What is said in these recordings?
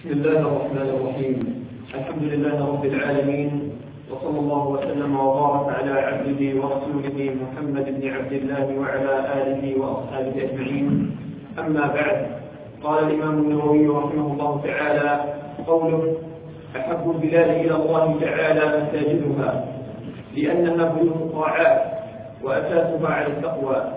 بسم الله الرحمن الرحيم. الحمد لله رب العالمين، وصلى الله وسلم وبارك على عبده ورسوله محمد بن عبد الله وعلى آله وأصحابه أجمعين. أما بعد، قال الإمام النووي رحمه الله تعالى قوله: أحب البلاد إلى الله تعالى مساجدها لأنها بيوت الطاعات وأساسها على التقوى.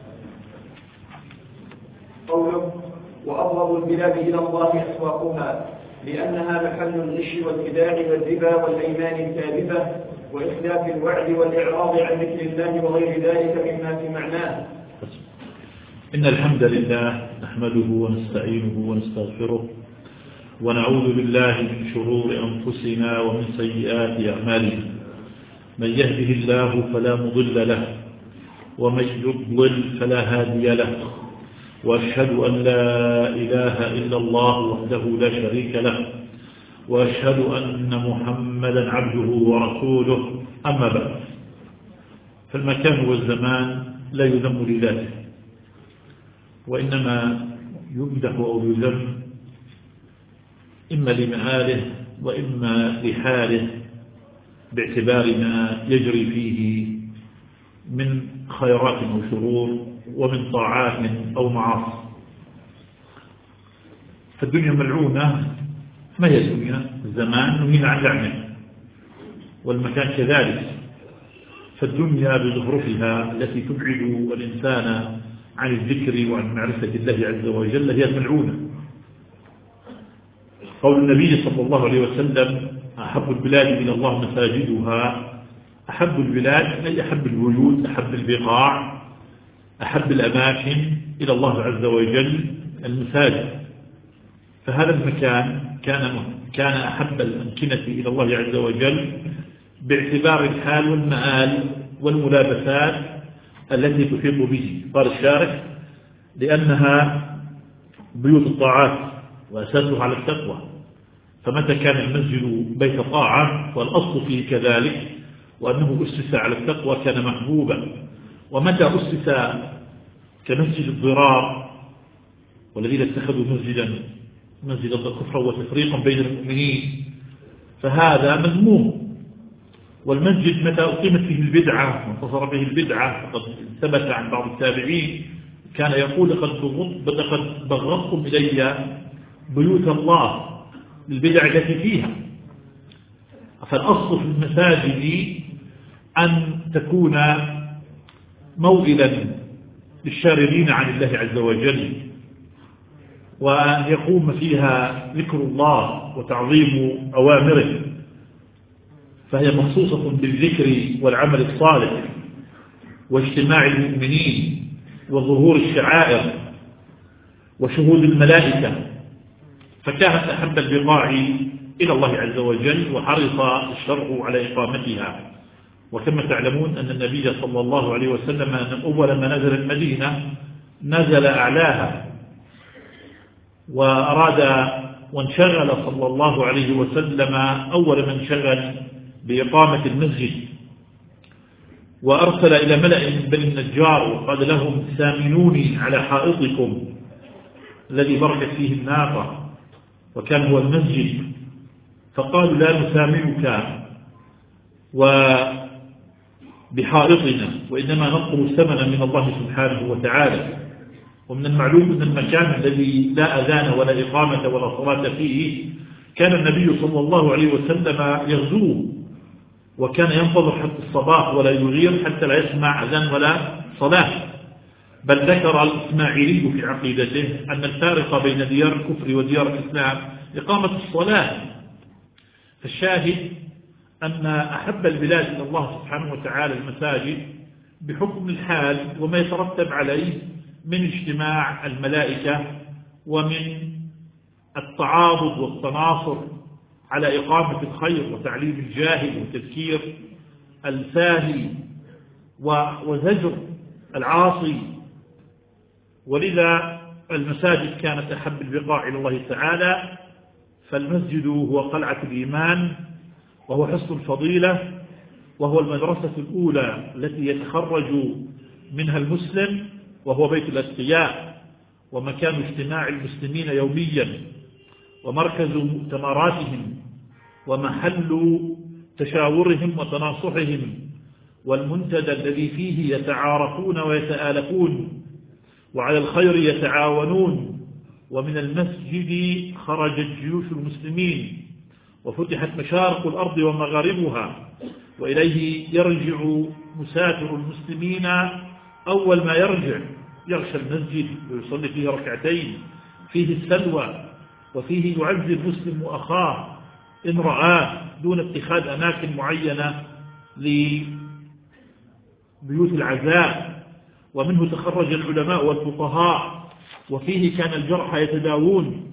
قوله: وأبغض البلاد إلى الله أسواقها لأنها محل الغش والخداع والربا والأيمان الكاذبة وإخلاف الوعد والإعراض عن ذكر الله وغير ذلك مما في معناه. إن الحمد لله نحمده ونستعينه ونستغفره ونعوذ بالله من شرور أنفسنا ومن سيئات أعمالنا. من يهده الله فلا مضل له ومن يضلل فلا هادي له، وأشهد أن لا إله إلا الله وحده لا شريك له، وأشهد أن محمدا عبده ورسوله. أما بعد، فالمكان والزمان لا يذم لذاته، وإنما يمدح أو يذم إما لمآله وإما لحاله باعتبار ما يجري فيه من خيرات أو شرور ومن طاعات أو معاصي. فالدنيا ملعونة. ما هي الدنيا؟ الزمان نهينا عن لعنه، والمكان كذلك. فالدنيا بزخرفها التي تبعد الإنسان عن الذكر وعن معرفة الله عز وجل هي الملعونة. قول النبي صلى الله عليه وسلم: أحب البلاد إلى الله مساجدها. أحب البلاد أي أحب البيوت، أحب البقاع، أحب الأماكن إلى الله عز وجل المساجد. فهذا المكان كان أحب الأمكنة إلى الله عز وجل باعتبار الحال والمآل والملابسات التي تحيط به. قال الشارح: لأنها بيوت الطاعات وأساسها على التقوى. فمتى كان المسجد بيت طاعة والأصل فيه كذلك وأنه أسس على التقوى كان محبوبا. ومتى أسس كمسجد الضرار والذين اتخذوا مسجدا كفرا وتفريقا بين المؤمنين فهذا مذموم. والمسجد متى أقيمت فيه البدعة وانتصر به البدعة، فقد ثبت عن بعض التابعين كان يقول: لقد بغضتم إلي بيوت الله للبدع التي فيها. فالأصل في المساجد أن تكون موئلا للشاردين عن الله عز وجل، وأن يقوم فيها ذكر الله وتعظيم أوامره، فهي مخصوصة بالذكر والعمل الصالح واجتماع المؤمنين وظهور الشعائر وشهود الملائكة. فكانت أحب البقاع إلى الله عز وجل وحرص الشرع على إقامتها. وكما تعلمون أن النبي صلى الله عليه وسلم أول ما نزل المدينة نزل أعلاها، وأراد وانشغل صلى الله عليه وسلم أول من انشغل بإقامة المسجد، وأرسل إلى ملأ من بني النجار وقال لهم: سامنوني على حائطكم الذي بركت فيه الناقة، وكان هو المسجد. فقالوا: لا نسامنك بحائطنا، وإنما نطلب الثمن من الله سبحانه وتعالى. ومن المعلوم أن المكان الذي لا أذان ولا إقامة ولا صلاة فيه كان النبي صلى الله عليه وسلم يغزوه، وكان ينتظر حتى الصباح ولا يغير حتى لا يسمع أذان ولا صلاة. بل ذكر الإسماعيلي في عقيدته أن الفارق بين ديار الكفر وديار الإسلام إقامة الصلاة. فالشاهد أن أحب البلاد إلى الله سبحانه وتعالى المساجد بحكم الحال وما يترتب عليه من اجتماع الملائكة ومن التعاضد والتناصر على إقامة الخير وتعليم الجاهل وتذكير الساهي وزجر العاصي. ولذا المساجد كانت أحب البقاع إلى الله تعالى. فالمسجد هو قلعة الإيمان، وهو حصن الفضيلة، وهو المدرسة الأولى التي يتخرج منها المسلم، وهو بيت الأتقياء ومكان اجتماع المسلمين يوميا. ومركز مؤتمراتهم ومحل تشاورهم وتناصحهم، والمنتدى الذي فيه يتعارفون ويتآلفون وعلى الخير يتعاونون. ومن المسجد خرجت جيوش المسلمين وفتحت مشارق الأرض ومغاربها، وإليه يرجع مسافر المسلمين. أول ما يغشى المسجد ويصلي فيه ركعتين، فيه السلوى، وفيه يعز المسلم أخاه إن رآه، دون اتخاذ أماكن معينة لبيوت العزاء. ومنه تخرج العلماء والفقهاء، وفيه كان الجرحى يتداوون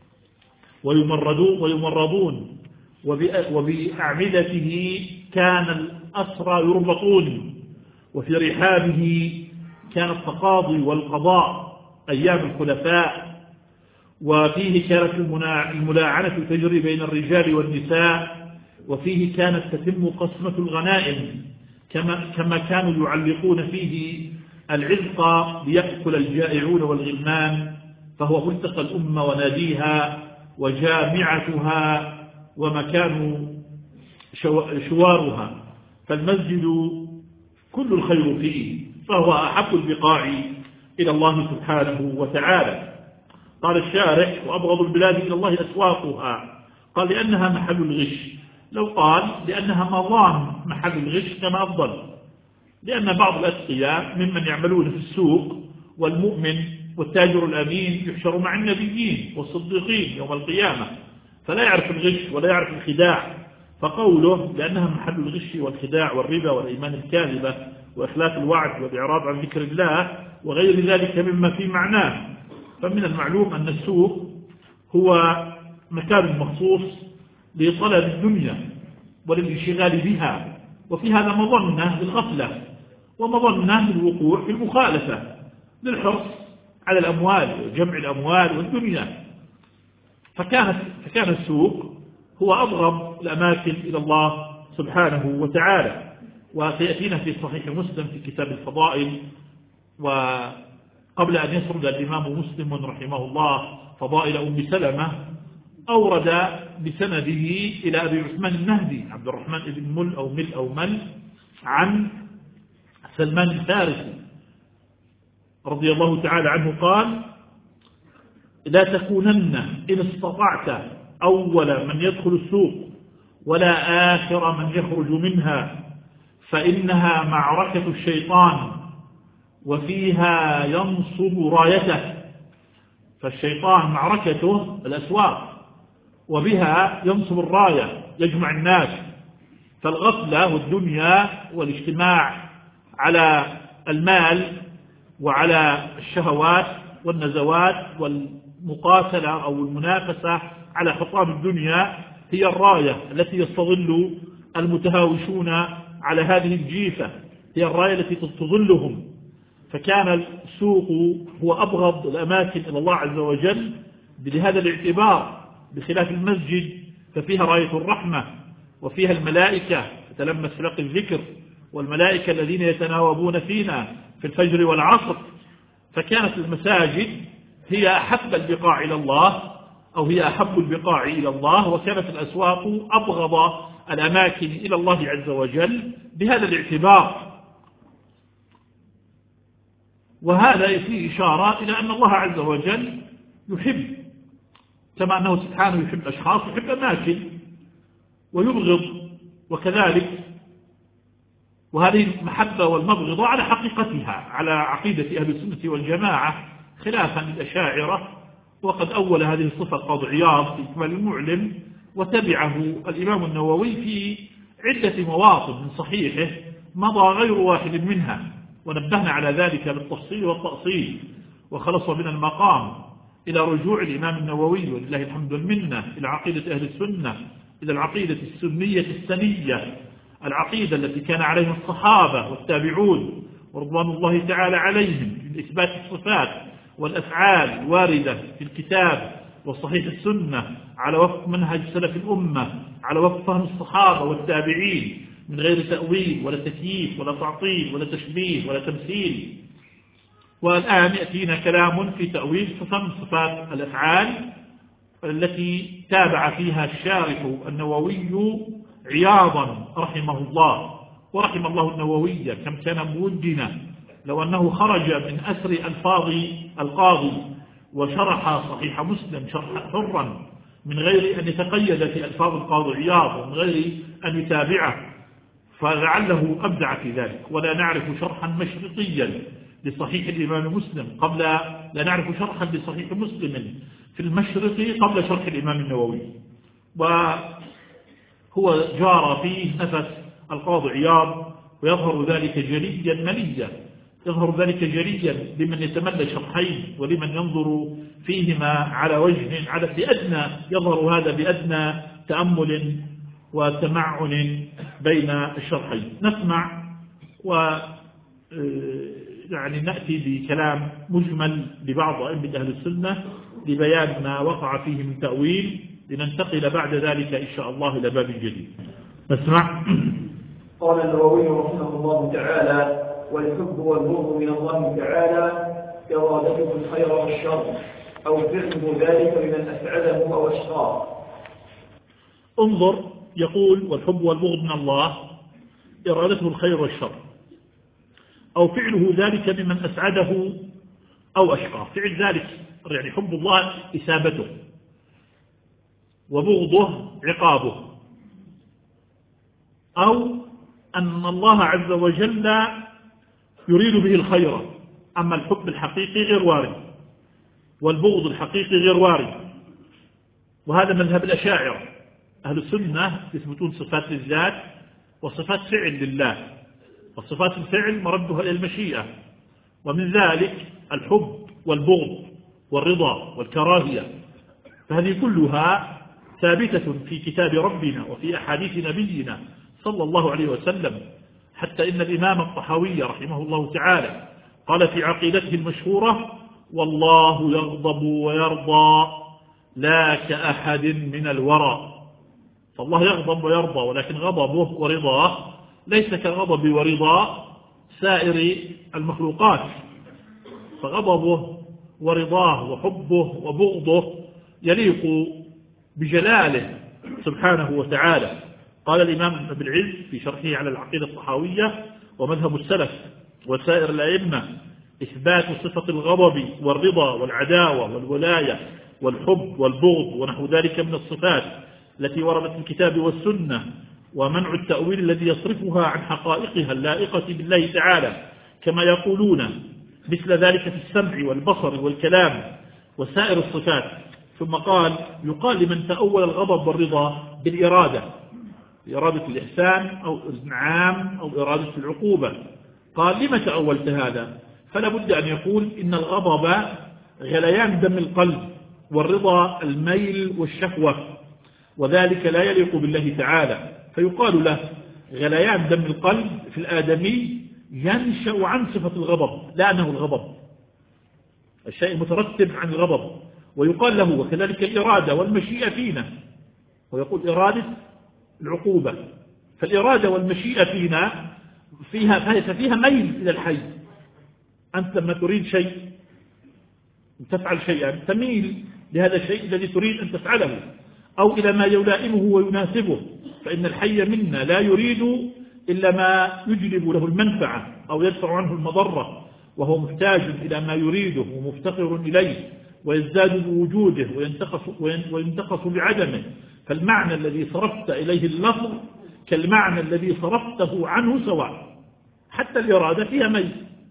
ويمرضون، وبأعمدته كان الأسرى يربطون، وفي رحابه كان التقاضي والقضاء أيام الخلفاء، وفيه كانت الملاعنة تجري بين الرجال والنساء، وفيه كانت تتم قسمة الغنائم، كما كانوا يعلقون فيه العزق ليأكل الجائعون والغلمان. فهو ملتقى الأمة وناديها وجامعتها ومكان شوارها، فالمسجد كل الخير فيه، فهو أحب البقاع إلى الله سبحانه وتعالى. قال الشارح: وأبغض البلاد إلى الله أسواقها. قال: لأنها محل الغش. لو قال لأنها مظان محل الغش كان أفضل، لأن بعض الأتقياء ممن يعملون في السوق والمؤمن والتاجر الأمين يحشر مع النبيين والصديقين يوم القيامة، فلا يعرف الغش ولا يعرف الخداع. فقوله لأنها محل الغش والخداع والربا والإيمان الكاذبة وإخلاف الوعد والإعراض عن ذكر الله وغير ذلك مما في معناه. فمن المعلوم أن السوق هو مكان مخصوص لطلب الدنيا وللانشغال بها، وفي هذا مظنة للغفلة ومظنة للوقوع في المخالفة للحرص على الأموال وجمع الأموال والدنيا. فكان السوق هو أبغض الأماكن إلى الله سبحانه وتعالى. وسيأتينا في صحيح مسلم في كتاب الفضائل. وقبل أن يسرد الإمام مسلم رحمه الله فضائل أم سلمة، أورد بسنده إلى أبي عثمان النهدي عبد الرحمن بن مل عن سلمان الفارسي رضي الله تعالى عنه قال: لا تكونن إن استطعت أول من يدخل السوق ولا آخر من يخرج منها، فإنها معركة الشيطان وفيها ينصب رايته. فالشيطان معركته الأسواق وبها ينصب الراية يجمع الناس. فالغفلة والدنيا والاجتماع على المال وعلى الشهوات والنزوات والمقاتلة أو المنافسة على حطام الدنيا هي الراية التي يستظل المتهاوشون على هذه الجيفة، هي الراية التي تظلهم. فكان السوق هو أبغض الأماكن إلى الله عز وجل بهذا الاعتبار، بخلاف المسجد ففيها راية الرحمة وفيها الملائكة تتلمس لقي الذكر، والملائكة الذين يتناوبون فينا في الفجر والعصر. فكانت المساجد هي أحب البقاع إلى الله، أو هي أحب البقاع إلى الله، وكانت الأسواق أبغض الأماكن إلى الله عز وجل بهذا الاعتبار. وهذا فيه إشارة إلى أن الله عز وجل يحب، كما أنه سبحانه يحب أشخاص يحب أماكن ويبغض، وكذلك وهذه المحبة والمبغضة على حقيقتها على عقيدة أهل السنة والجماعة خلافا للأشاعرة. وقد أول هذه الصفة القاضي عياض في إكمال المعلم، وتبعه الإمام النووي في عدة مواطن من صحيحه مضى غير واحد منها، ونبهنا على ذلك بالتفصيل والتأصيل، وخلص من المقام إلى رجوع الإمام النووي ولله الحمد والمنة إلى عقيدة أهل السنة، إلى العقيدة السنية السنية، العقيدة التي كان عليها الصحابة والتابعون ورضوان الله تعالى عليهم من إثبات الصفات والأفعال الواردة في الكتاب وصحيح السنة على وفق منهج سلف الأمة، على وفق فهم الصحابة والتابعين من غير تأويل ولا تكييف ولا تعطيل ولا تشبيه ولا تمثيل. والآن يأتينا كلام في تأويل فهم صفات الأفعال التي تابع فيها الشارح النووي عياضا رحمه الله، ورحم الله النووي كم كان موجنا، لو أنه خرج من أسر ألفاظ القاضي وشرح صحيح مسلم شرحا حرا من غير أن يتقيد في ألفاظ القاضي عياض ومن غير أن يتابعه فلعله أبدع في ذلك. ولا نعرف شرحا مشرقيا لصحيح الإمام مسلم لا نعرف شرحا لصحيح مسلم في المشرق قبل شرح الإمام النووي، وهو جار فيه نفس القاضي عياض، ويظهر ذلك جليا مليا، يظهر ذلك جليا لمن يتملى شرحين ولمن ينظر فيهما على وجه يظهر هذا بأدنى تأمل وتمعن بين الشرحين. نسمع يعني نأتي بكلام مجمل لبعض أئمة أهل السنة لبيان ما وقع فيه من تأويل، لننتقل بعد ذلك إن شاء الله إلى باب جديد. نسمع. قال النووي رحمه الله تعالى: والحب والبغض من الله تعالى إرادته الخير والشر أو فعله ذلك لمن أسعده أو أشقاه. انظر، يقول: والحب والبغض من الله إرادته الخير والشر أو فعله ذلك لمن أسعده أو أشقاه. فعل ذلك يعني حب الله إثابته، وبغضه عقابه، أو أن الله عز وجل يريد به الخير. أما الحب الحقيقي غير وارد، والبغض الحقيقي غير وارد، وهذا مذهب الأشاعرة. أهل السنة يثبتون صفات للذات وصفات فعل لله، وصفات الفعل مردها إلى المشيئة، ومن ذلك الحب والبغض والرضا والكراهية، فهذه كلها ثابتة في كتاب ربنا وفي أحاديث نبينا صلى الله عليه وسلم، حتى إن الإمام الطحاوي رحمه الله تعالى قال في عقيدته المشهورة: والله يغضب ويرضى لا كأحد من الورى. فالله يغضب ويرضى، ولكن غضبه ورضاه ليس كغضب ورضا سائر المخلوقات، فغضبه ورضاه وحبه وبغضه يليق بجلاله سبحانه وتعالى. قال الإمام ابن العز في شرحه على العقيدة الطحاوية: ومذهب السلف وسائر الأئمة إثبات صفة الغضب والرضا والعداوة والولاية والحب والبغض ونحو ذلك من الصفات التي وردت في الكتاب والسنة، ومنع التأويل الذي يصرفها عن حقائقها اللائقة بالله تعالى كما يقولون، مثل ذلك في السمع والبصر والكلام وسائر الصفات. ثم قال: يقال لمن تأول الغضب والرضا بالإرادة، إرادة الإحسان أو الإنعام أو إرادة العقوبة. قال: لما تأولت هذا؟ فلا بد أن يقول إن الغضب غليان دم القلب، والرضا الميل والشهوة، وذلك لا يليق بالله تعالى، فيقال له غليان دم القلب في الآدمي ينشأ عن صفة الغضب، لا أنه الغضب الشيء المترتب عن الغضب. ويقال له وكذلك الإرادة والمشيئة فينا، ويقول إرادة العقوبة، فالإرادة والمشيئة فينا فيها ميل إلى الحي. أنت لما تريد شيء تفعل شيئا تميل لهذا الشيء الذي تريد أن تفعله أو إلى ما يلائمه ويناسبه، فإن الحي منا لا يريد إلا ما يجلب له المنفعة أو يدفع عنه المضرة، وهو محتاج إلى ما يريده ومفتقر إليه، ويزداد بوجوده وينتقص بعدمه. فالمعنى الذي صرفت إليه اللفظ كالمعنى الذي صرفته عنه سواء، حتى الإرادة فيها ميل،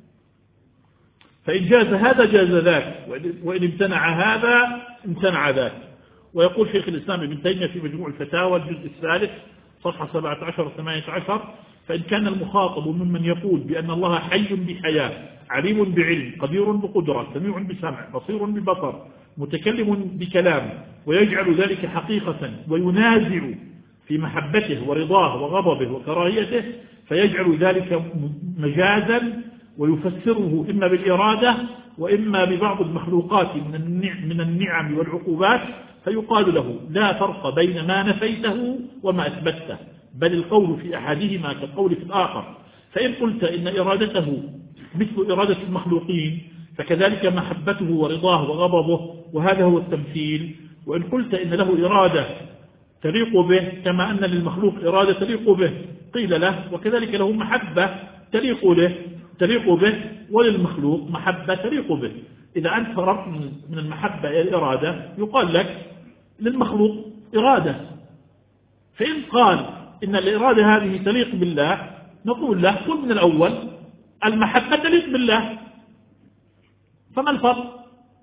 فإن جاز هذا جاز ذاك، وإن امتنع هذا امتنع ذاك. ويقول شيخ الإسلام ابن تيمية في مجموع الفتاوى الجزء الثالث صفحة 17 و18: فإن كان المخاطب ممن يقول بأن الله حي بحياة، عليم بعلم، قدير بقدرة، سميع بسمع، بصير ببصر، متكلم بكلام، ويجعل ذلك حقيقة وينازع في محبته ورضاه وغضبه وكراهيته، فيجعل ذلك مجازا ويفسره إما بالإرادة وإما ببعض المخلوقات من النعم والعقوبات، فيقال له لا فرق بين ما نفيته وما أثبته، بل القول في أحدهما كالقول في الآخر. فإن قلت إن إرادته مثل إرادة المخلوقين، فكذلك محبته ورضاه وغضبه، وهذا هو التمثيل، وإن قلت إن له إرادة تليق به كما أن للمخلوق إرادة تليق به قيل له وكذلك له محبة تليق به وللمخلوق محبة تليق به. إذا أنت فرقت من المحبة إلى الإرادة يقال لك للمخلوق إرادة، فإن قال إن الإرادة هذه تليق بالله نقول له قل من الأول المحبة تليق بالله، فما الفرق؟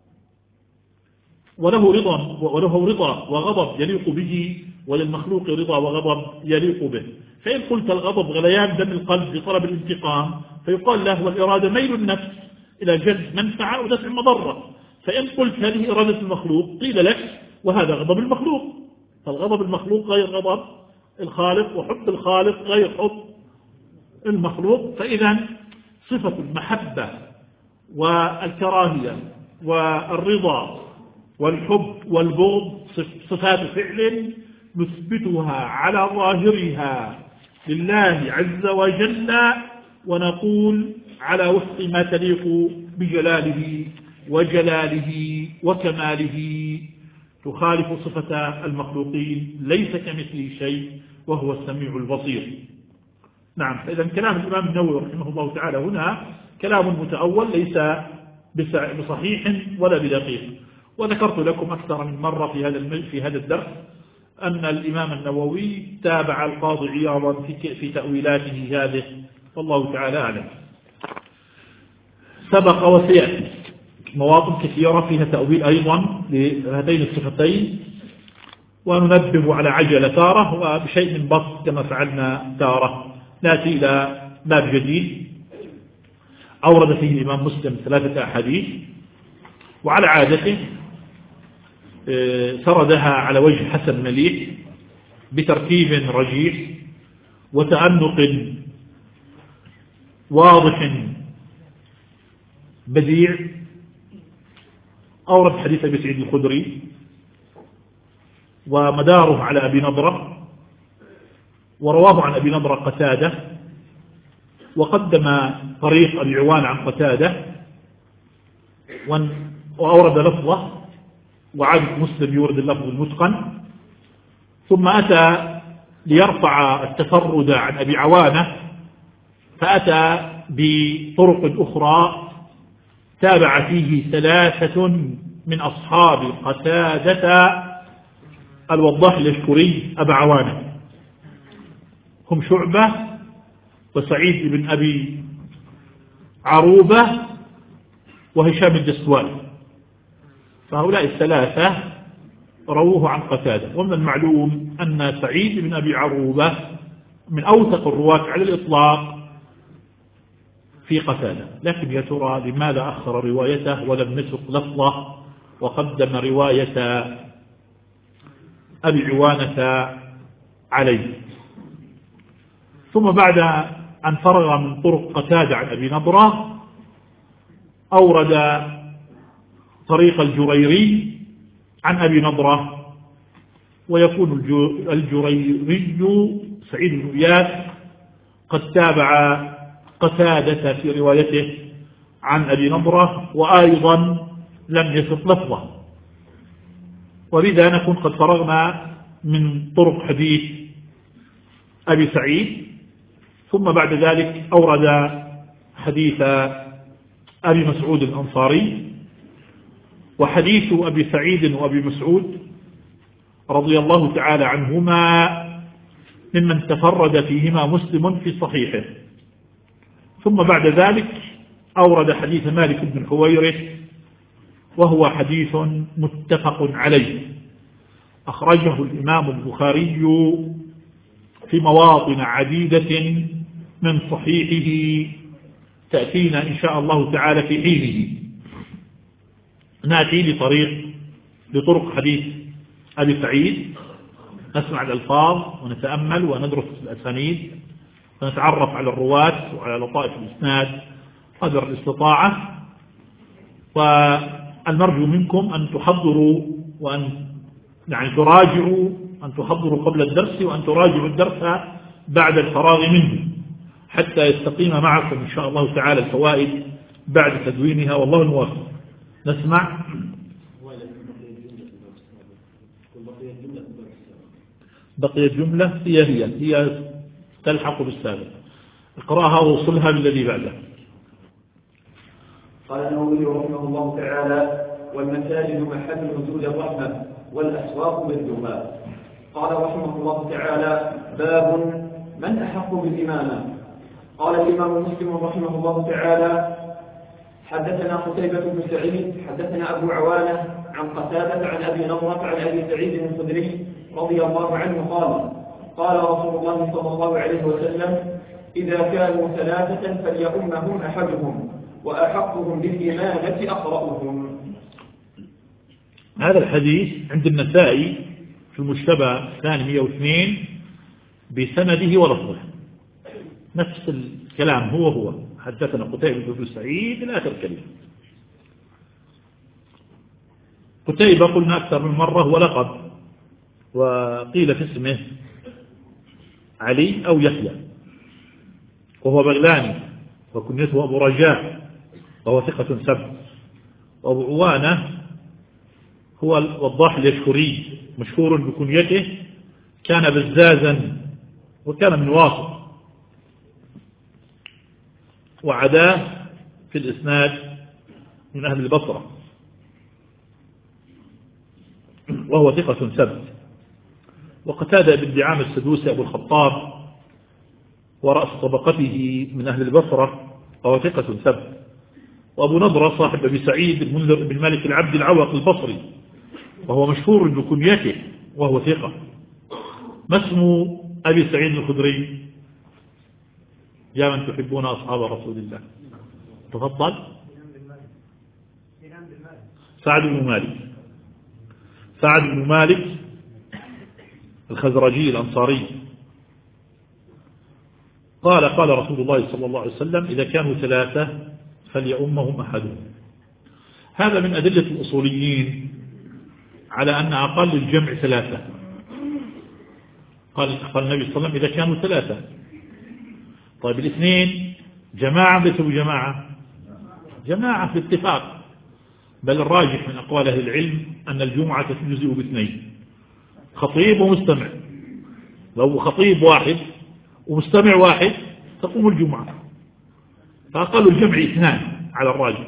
وله رضا وغضب يليق به وللمخلوق رضا وغضب يليق به. فإن قلت الغضب غليان دم القلب بطلب الانتقام فيقال له والإرادة ميل النفس إلى جلب منفعة ودفع مضرة. فإن قلت هذه إرادة المخلوق قيل لك وهذا غضب المخلوق، فالغضب المخلوق غير غضب الخالق وحب الخالق غير حب المخلوق. فإذا صفة المحبة والكراهية والرضا والحب والبغض صفات فعل نثبتها على ظاهرها لله عز وجل، ونقول على وفق ما تليق بجلاله وجلاله وكماله، تخالف صفة المخلوقين ليس كمثله شيء وهو السميع البصير. نعم، فإذا كلام الإمام النووي رحمه الله تعالى هنا كلام متأول ليس بصحيح ولا بدقيق. وذكرت لكم أكثر من مرة في هذا الدرس أن الإمام النووي تابع القاضي عياضا في تأويلاته هذه، والله تعالى أعلم. سبق وسيأتي مواطن كثيرة فيها تأويل أيضا لهذين الصفتين، وننبه على عجلة تارة وبشيء من بسط كما فعلنا تارة. نأتي إلى باب جديد أورد فيه الإمام مسلم 3 أحاديث، وعلى عادته سردها على وجه حسن مليح بترتيب رجيح وتأنق واضح بديع. أورد حديث أبي سعيد الخدري ومداره على أبي نضرة، ورواه عن أبي نضرة قتادة، وقدم طريق أبي عوان عن قتادة وأورد لفظه، وعاد مسلم يورد اللفظ المتقن، ثم أتى ليرفع التفرد عن أبي عوانة فأتى بطرق أخرى تابع فيه 3 من أصحاب قتادة الوضاح الأشكري أبا عوانة، هم شعبة وسعيد بن أبي عروبة وهشام الجسواني، فهؤلاء 3 رووه عن قتادة. ومن المعلوم أن سعيد بن أبي عروبة من أوثق الرواة على الإطلاق في قتادة، لكن يا ترى لماذا أخر روايته ولم يسق لفظه وقدم رواية أبي عوانة عليه؟ ثم بعد أن فرغ من طرق قتادة عن أبي نضرة أورد طريق الجريري عن أبي نضرة، ويكون الجريري سعيد بن إياس قد تابع قتادة في روايته عن أبي نضرة وأيضا لم يسق لفظه، وبذا نكون قد فرغنا من طرق حديث أبي سعيد. ثم بعد ذلك أورد حديث أبي مسعود الأنصاري، وحديث أبي سعيد وأبي مسعود رضي الله تعالى عنهما ممن تفرد فيهما مسلم في صحيحه. ثم بعد ذلك أورد حديث مالك بن الحويرث وهو حديث متفق عليه، أخرجه الإمام البخاري في مواطن عديدة من صحيحه تأتينا إن شاء الله تعالى في حينه. نأتي لطرق حديث أبي سعيد، نسمع الألفاظ ونتأمل وندرس الأسانيد ونتعرف على الرواة وعلى لطائف الإسناد قدر الاستطاعة. والمرجو منكم أن تحضروا وأن تراجعوا، أن تحضروا قبل الدرس وأن تراجعوا الدرس بعد الفراغ منه حتى يستقيم معكم إن شاء الله تعالى الفوائد بعد تدوينها، والله الموفق. نسمع. بقي الجملة هي تلحق بالسابق. اقرأها ووصلها بالذي بعده. قال النووي رحمه الله تعالى: والمساجد محل وجود الرحمة والأسواق ضدها. قال رحمه الله تعالى: باب من أحق بالإمامة. قال الإمام مسلم رحمه الله تعالى: حدثنا قتيبة بن سعيد حدثنا أبو عوانة عن قتادة عن أبي نضرة عن أبي سعيد الخدري رضي الله عنه قال: قال رسول الله صلى الله عليه وسلم: إذا كانوا ثلاثة فليؤمهم أحدهم وأحقهم بالإمامة أقرأهم. هذا الحديث عند النسائي في المشتبه الثاني 102 بسنده ولفظه، نفس الكلام هو حدثنا قتيبة بن سعيد إلى آخر الكلمة. قتيبة قلنا أكثر من مرة ولقب، وقيل في اسمه علي أو يحيى، وهو بغلاني وكنيته أبو رجاء وهو ثقة سبت. وأبو عوانة هو الوضاح اليشكري مشهور بكنيته، كان بزازا وكان من واسط، وعداه في الإسناد من أهل البصرة وهو ثقة سبت. وقتادة بن دعامة السدوسي أبو الخطاب ورأس طبقته من أهل البصرة وهو ثقة سبت. وأبو نضرة صاحب أبي سعيد المنذر بن مالك العبد العوق البصري وهو مشهور بكنيته وهو ثقة. ما اسم أبي سعيد الخدري؟ يا من تحبون أصحاب رسول الله. تفضل. سعد بن مالك. سعد بن مالك الخزرجي الأنصاري قال رسول الله صلى الله عليه وسلم: إذا كانوا ثلاثة فليؤمهم أحدهم. هذا من أدلة الأصوليين على أن أقل الجمع ثلاثة. قال النبي صلى الله عليه وسلم: إذا كانوا ثلاثة. طيب الاثنين جماعة ليسوا جماعة؟ جماعة في اتفاق، بل الراجح من أقوال أهل العلم أن الجمعة تجزئ باثنين، خطيب ومستمع. لو خطيب واحد ومستمع واحد تقوم الجمعة، فأقل الجمع اثنان على الراجح.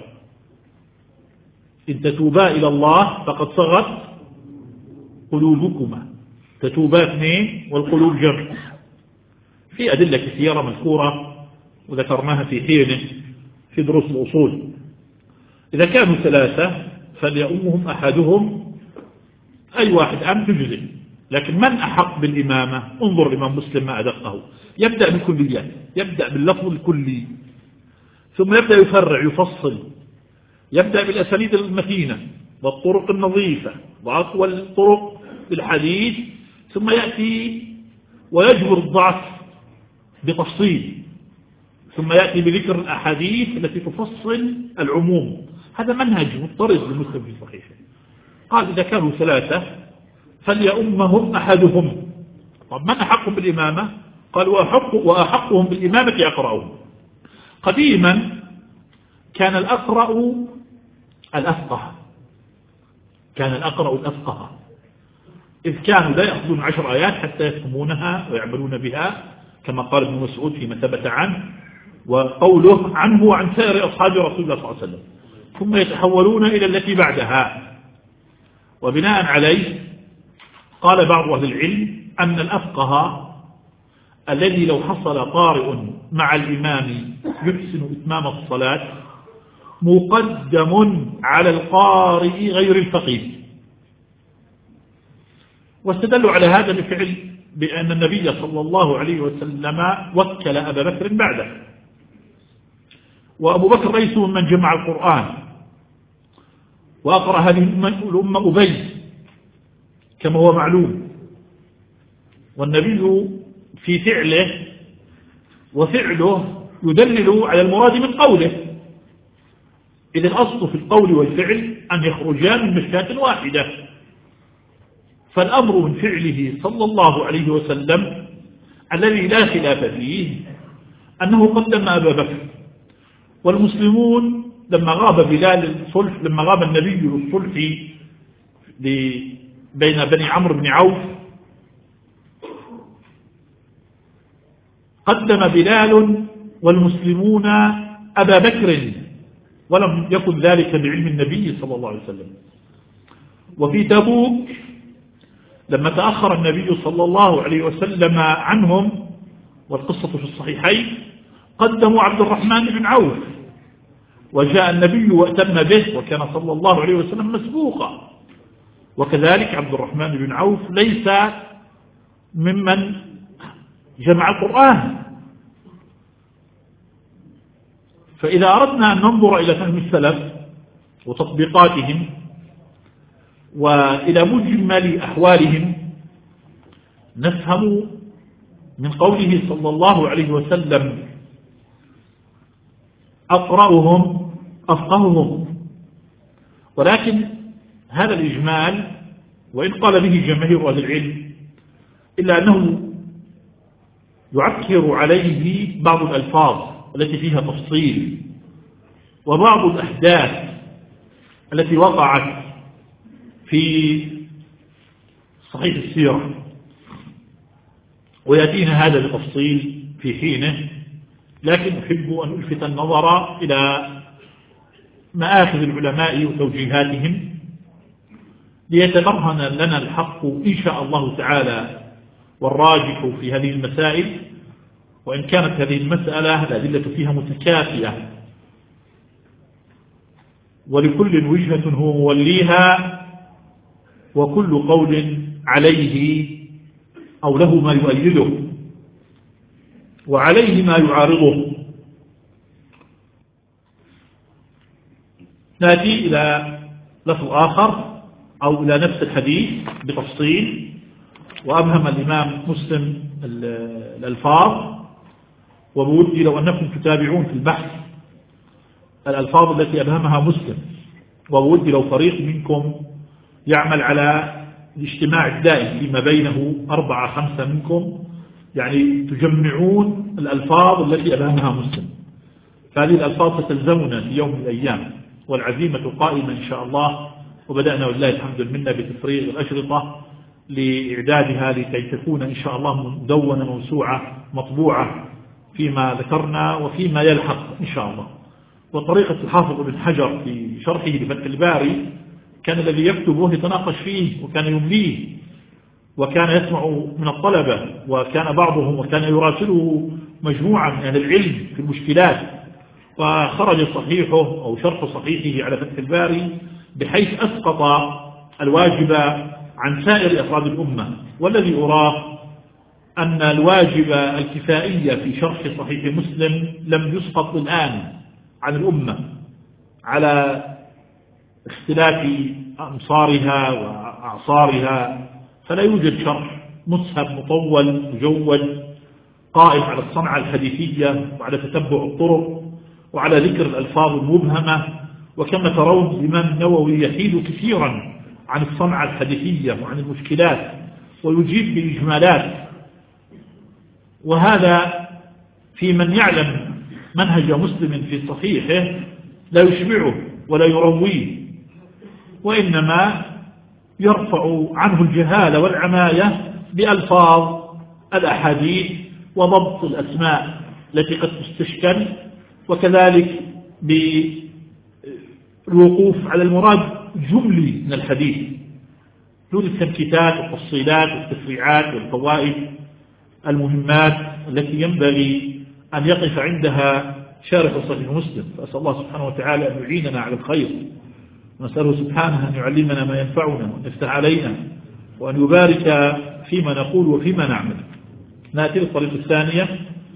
إن تتوبا إلى الله فقد صغت قلوبكما، تتوبا اثنين والقلوب جمع. في أدلة كثيرة مذكورة وذكرناها في حينه في دروس الأصول. إذا كانوا ثلاثة فليؤمهم أحدهم، أي واحد أم تجزئ. لكن من أحق بالإمامة؟ انظر الإمام مسلم ما أدقه، يبدأ بالكليات، يبدأ باللفظ الكلي ثم يبدأ يفرع يفصل، يبدأ بالأسانيد المتينة والطرق النظيفة وأقوى الطرق بالحديث، ثم يأتي ويجبر الضعف بتفصيل، ثم يأتي بذكر الأحاديث التي تفصل العموم. هذا منهج مضطرد للمسلم في صحيحه. قال: إذا كانوا ثلاثة فليؤمهم أحدهم. طب من أحقهم بالإمامة؟ قال: وأحقهم بالإمامة أقرأهم. قديما كان الأقرأ الأفقه، إذ كانوا لا يأخذون 10 آيات حتى يفهمونها ويعملون بها، كما قال ابن مسعود فيما ثبت عنه وقوله عنه وعن سائر أصحاب رسول الله صلى الله عليه وسلم، ثم يتحولون إلى التي بعدها. وبناء عليه قال بعض أهل العلم أن الأفقه الذي لو حصل قارئ مع الإمام يحسن إتمام الصلاة مقدم على القارئ غير الفقيه. واستدلوا على هذا بفعل بأن النبي صلى الله عليه وسلم وكل أبا بكر بعده، وأبو بكر رئيس من جمع القرآن وأقرأ هذه الأمة أبي كما هو معلوم، والنبي في فعله وفعله يدلل على المراد من قوله، إذ الأصل في القول والفعل أن يخرجا من مشكاة واحدة. فالأمر من فعله صلى الله عليه وسلم الذي لا خلاف فيه أنه قدم أبا بكر. والمسلمون لما غاب بلال الصلح، لما غاب النبي للصلح بين بني عمرو بن عوف قدم بلال والمسلمون أبا بكر، ولم يكن ذلك بعلم النبي صلى الله عليه وسلم. وفي تبوك لما تأخر النبي صلى الله عليه وسلم عنهم، والقصة في الصحيحين، قدموا عبد الرحمن بن عوف، وجاء النبي وأتم به، وكان صلى الله عليه وسلم مسبوقا. وكذلك عبد الرحمن بن عوف ليس ممن جمع القرآن. فإذا أردنا أن ننظر إلى فهم السلف وتطبيقاتهم وإلى مجمل أحوالهم، نفهم من قوله صلى الله عليه وسلم أقرأهم أفقههم. ولكن هذا الإجمال وإن قال به جماهير أهل العلم، إلا أنه يعكر عليه بعض الألفاظ التي فيها تفصيل، وبعض الأحداث التي وقعت في صحيح السيرة، ويأتينا هذا بتفصيل في حينه. لكن أحب أن ألفت النظر إلى مآخذ العلماء وتوجيهاتهم ليتبرهن لنا الحق إن شاء الله تعالى والراجح في هذه المسائل. وإن كانت هذه المسألة الأدلة فيها متكافية، ولكل وجهة هو موليها، وكل قول عليه أو له ما يؤيده وعليه ما يعارضه. نأتي إلى لفظ آخر أو إلى نفس الحديث بتفصيل، وأبهم الإمام مسلم الألفاظ، وبودي لو أنكم تتابعون في البحث الألفاظ التي أبهمها مسلم، وبودي لو فريق منكم يعمل على الاجتماع الدائم فيما بينه 4-5 منكم، يعني تجمعون الألفاظ التي أبهمها مسلم. فهذه الألفاظ ستلزمنا في يوم من الأيام، والعزيمة قائمة إن شاء الله. وبدأنا والله الحمد لله بتفريغ الأشرطة لإعدادها لكي تكون إن شاء الله مدونة موسوعة مطبوعة فيما ذكرنا وفيما يلحق إن شاء الله. وطريقة الحافظ بن حجر في شرحه لفتح الباري كان الذي يكتبه يتناقش فيه، وكان يمليه، وكان يسمع من الطلبة، وكان بعضهم وكان يراسله مجموعة من أهل العلم في المشكلات، وخرج صحيحه أو شرح صحيحه على فتح الباري بحيث أسقط الواجب عن سائر أفراد الأمة. والذي أراه أن الواجب الكفائي في شرح صحيح مسلم لم يسقط الآن عن الأمة على اختلاف أمصارها وأعصارها، فلا يوجد شرح مسهب مطول مجود قائم على الصنعة الحديثية وعلى تتبع الطرق وعلى ذكر الألفاظ المبهمة. وكما ترون الإمام النووي يحيد كثيرا عن الصنعة الحديثية وعن المشكلات ويجيب بإجمالات، وهذا في من يعلم منهج مسلم في صحيحه لا يشبعه ولا يرويه، وإنما يرفع عنه الجهالة والعماية بألفاظ الأحاديث وضبط الأسماء التي قد تستشكل، وكذلك بالوقوف على المراد جملي من الحديث دون التنكيتات والتفصيلات والتفريعات والفوائد المهمات التي ينبغي أن يقف عندها شارح صحيح مسلم. فأسأل الله سبحانه وتعالى أن يعيننا على الخير، ونسأله سبحانه أن يعلمنا ما ينفعنا وأن يفتح علينا وأن يبارك فيما نقول وفيما نعمل. نأتي للطريقة الثانية.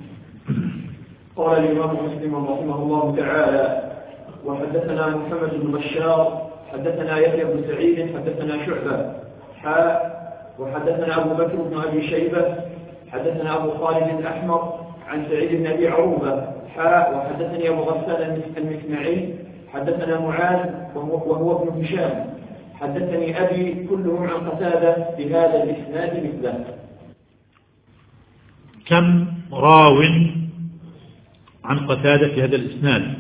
قال الإمام مسلم رحمه الله تعالى: وحدثنا محمد بن بشار حدثنا يحيى بن سعيد حدثنا شعبة وحدثنا أبو بكر بن أبي شيبة حدثنا أبو خالد الأحمر عن سعيد بن أبي عروبة وحدثني أبو غسان المسمعي حدثنا معاذ وهو ابن هشام حدثني أبي كلهم عن قتادة بهذا الإسناد مثله. كم راو عن قتادة في هذا الإسناد؟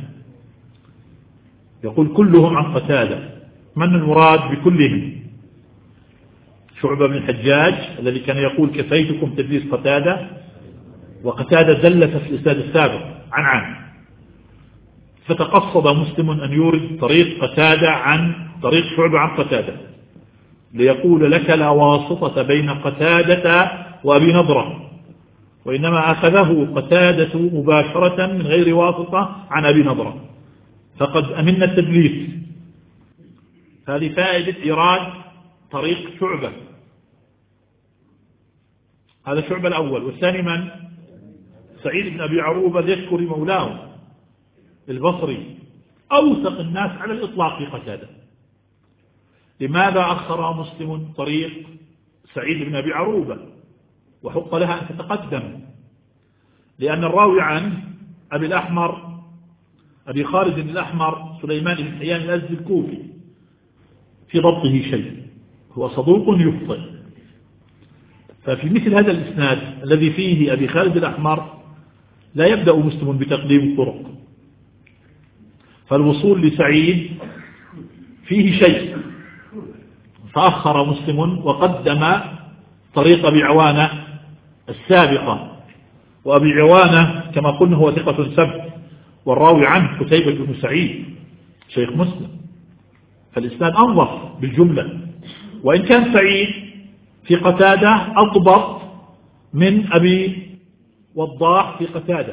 يقول كلهم عن قتادة. من المراد بكلهم؟ شعبة بن الحجاج الذي كان يقول كفيتكم تدليس قتادة، وقتادة دلت في الإسناد السابق عن فتقصد مسلم أن يورد طريق قتادة عن طريق شعبة عن قتادة ليقول لك لا واسطة بين قتادة وأبي نضرة، وإنما أخذه قتادة مباشرة من غير واسطة عن أبي نضرة، فقد أمن التدليس. هذه فائدة إيراد طريق شعبة. هذا شعبة الأول. والثاني من؟ سعيد بن أبي عروبة يذكر مولاه البصري، أوثق الناس على الإطلاق في قتادة. لماذا أخر مسلم طريق سعيد بن أبي عروبة وحق لها أن تتقدم؟ لأن الراوي عن أبي الأحمر أبي خالد الأحمر سليمان بن حيان الأزدي الكوفي في ضبطه شيء، هو صدوق يخطئ. ففي مثل هذا الإسناد الذي فيه أبي خالد الأحمر لا يبدأ مسلم بتقديم الطرق، فالوصول لسعيد فيه شيء، فأخر مسلم وقدم طريق أبي عوانة السابقة. وأبي عوانة كما قلنا هو ثقة سبت، والراوي عنه قتيبة بن سعيد شيخ مسلم، فالإسناد أنظف بالجملة، وإن كان سعيد في قتادة أضبط من أبي وضاح في قتادة.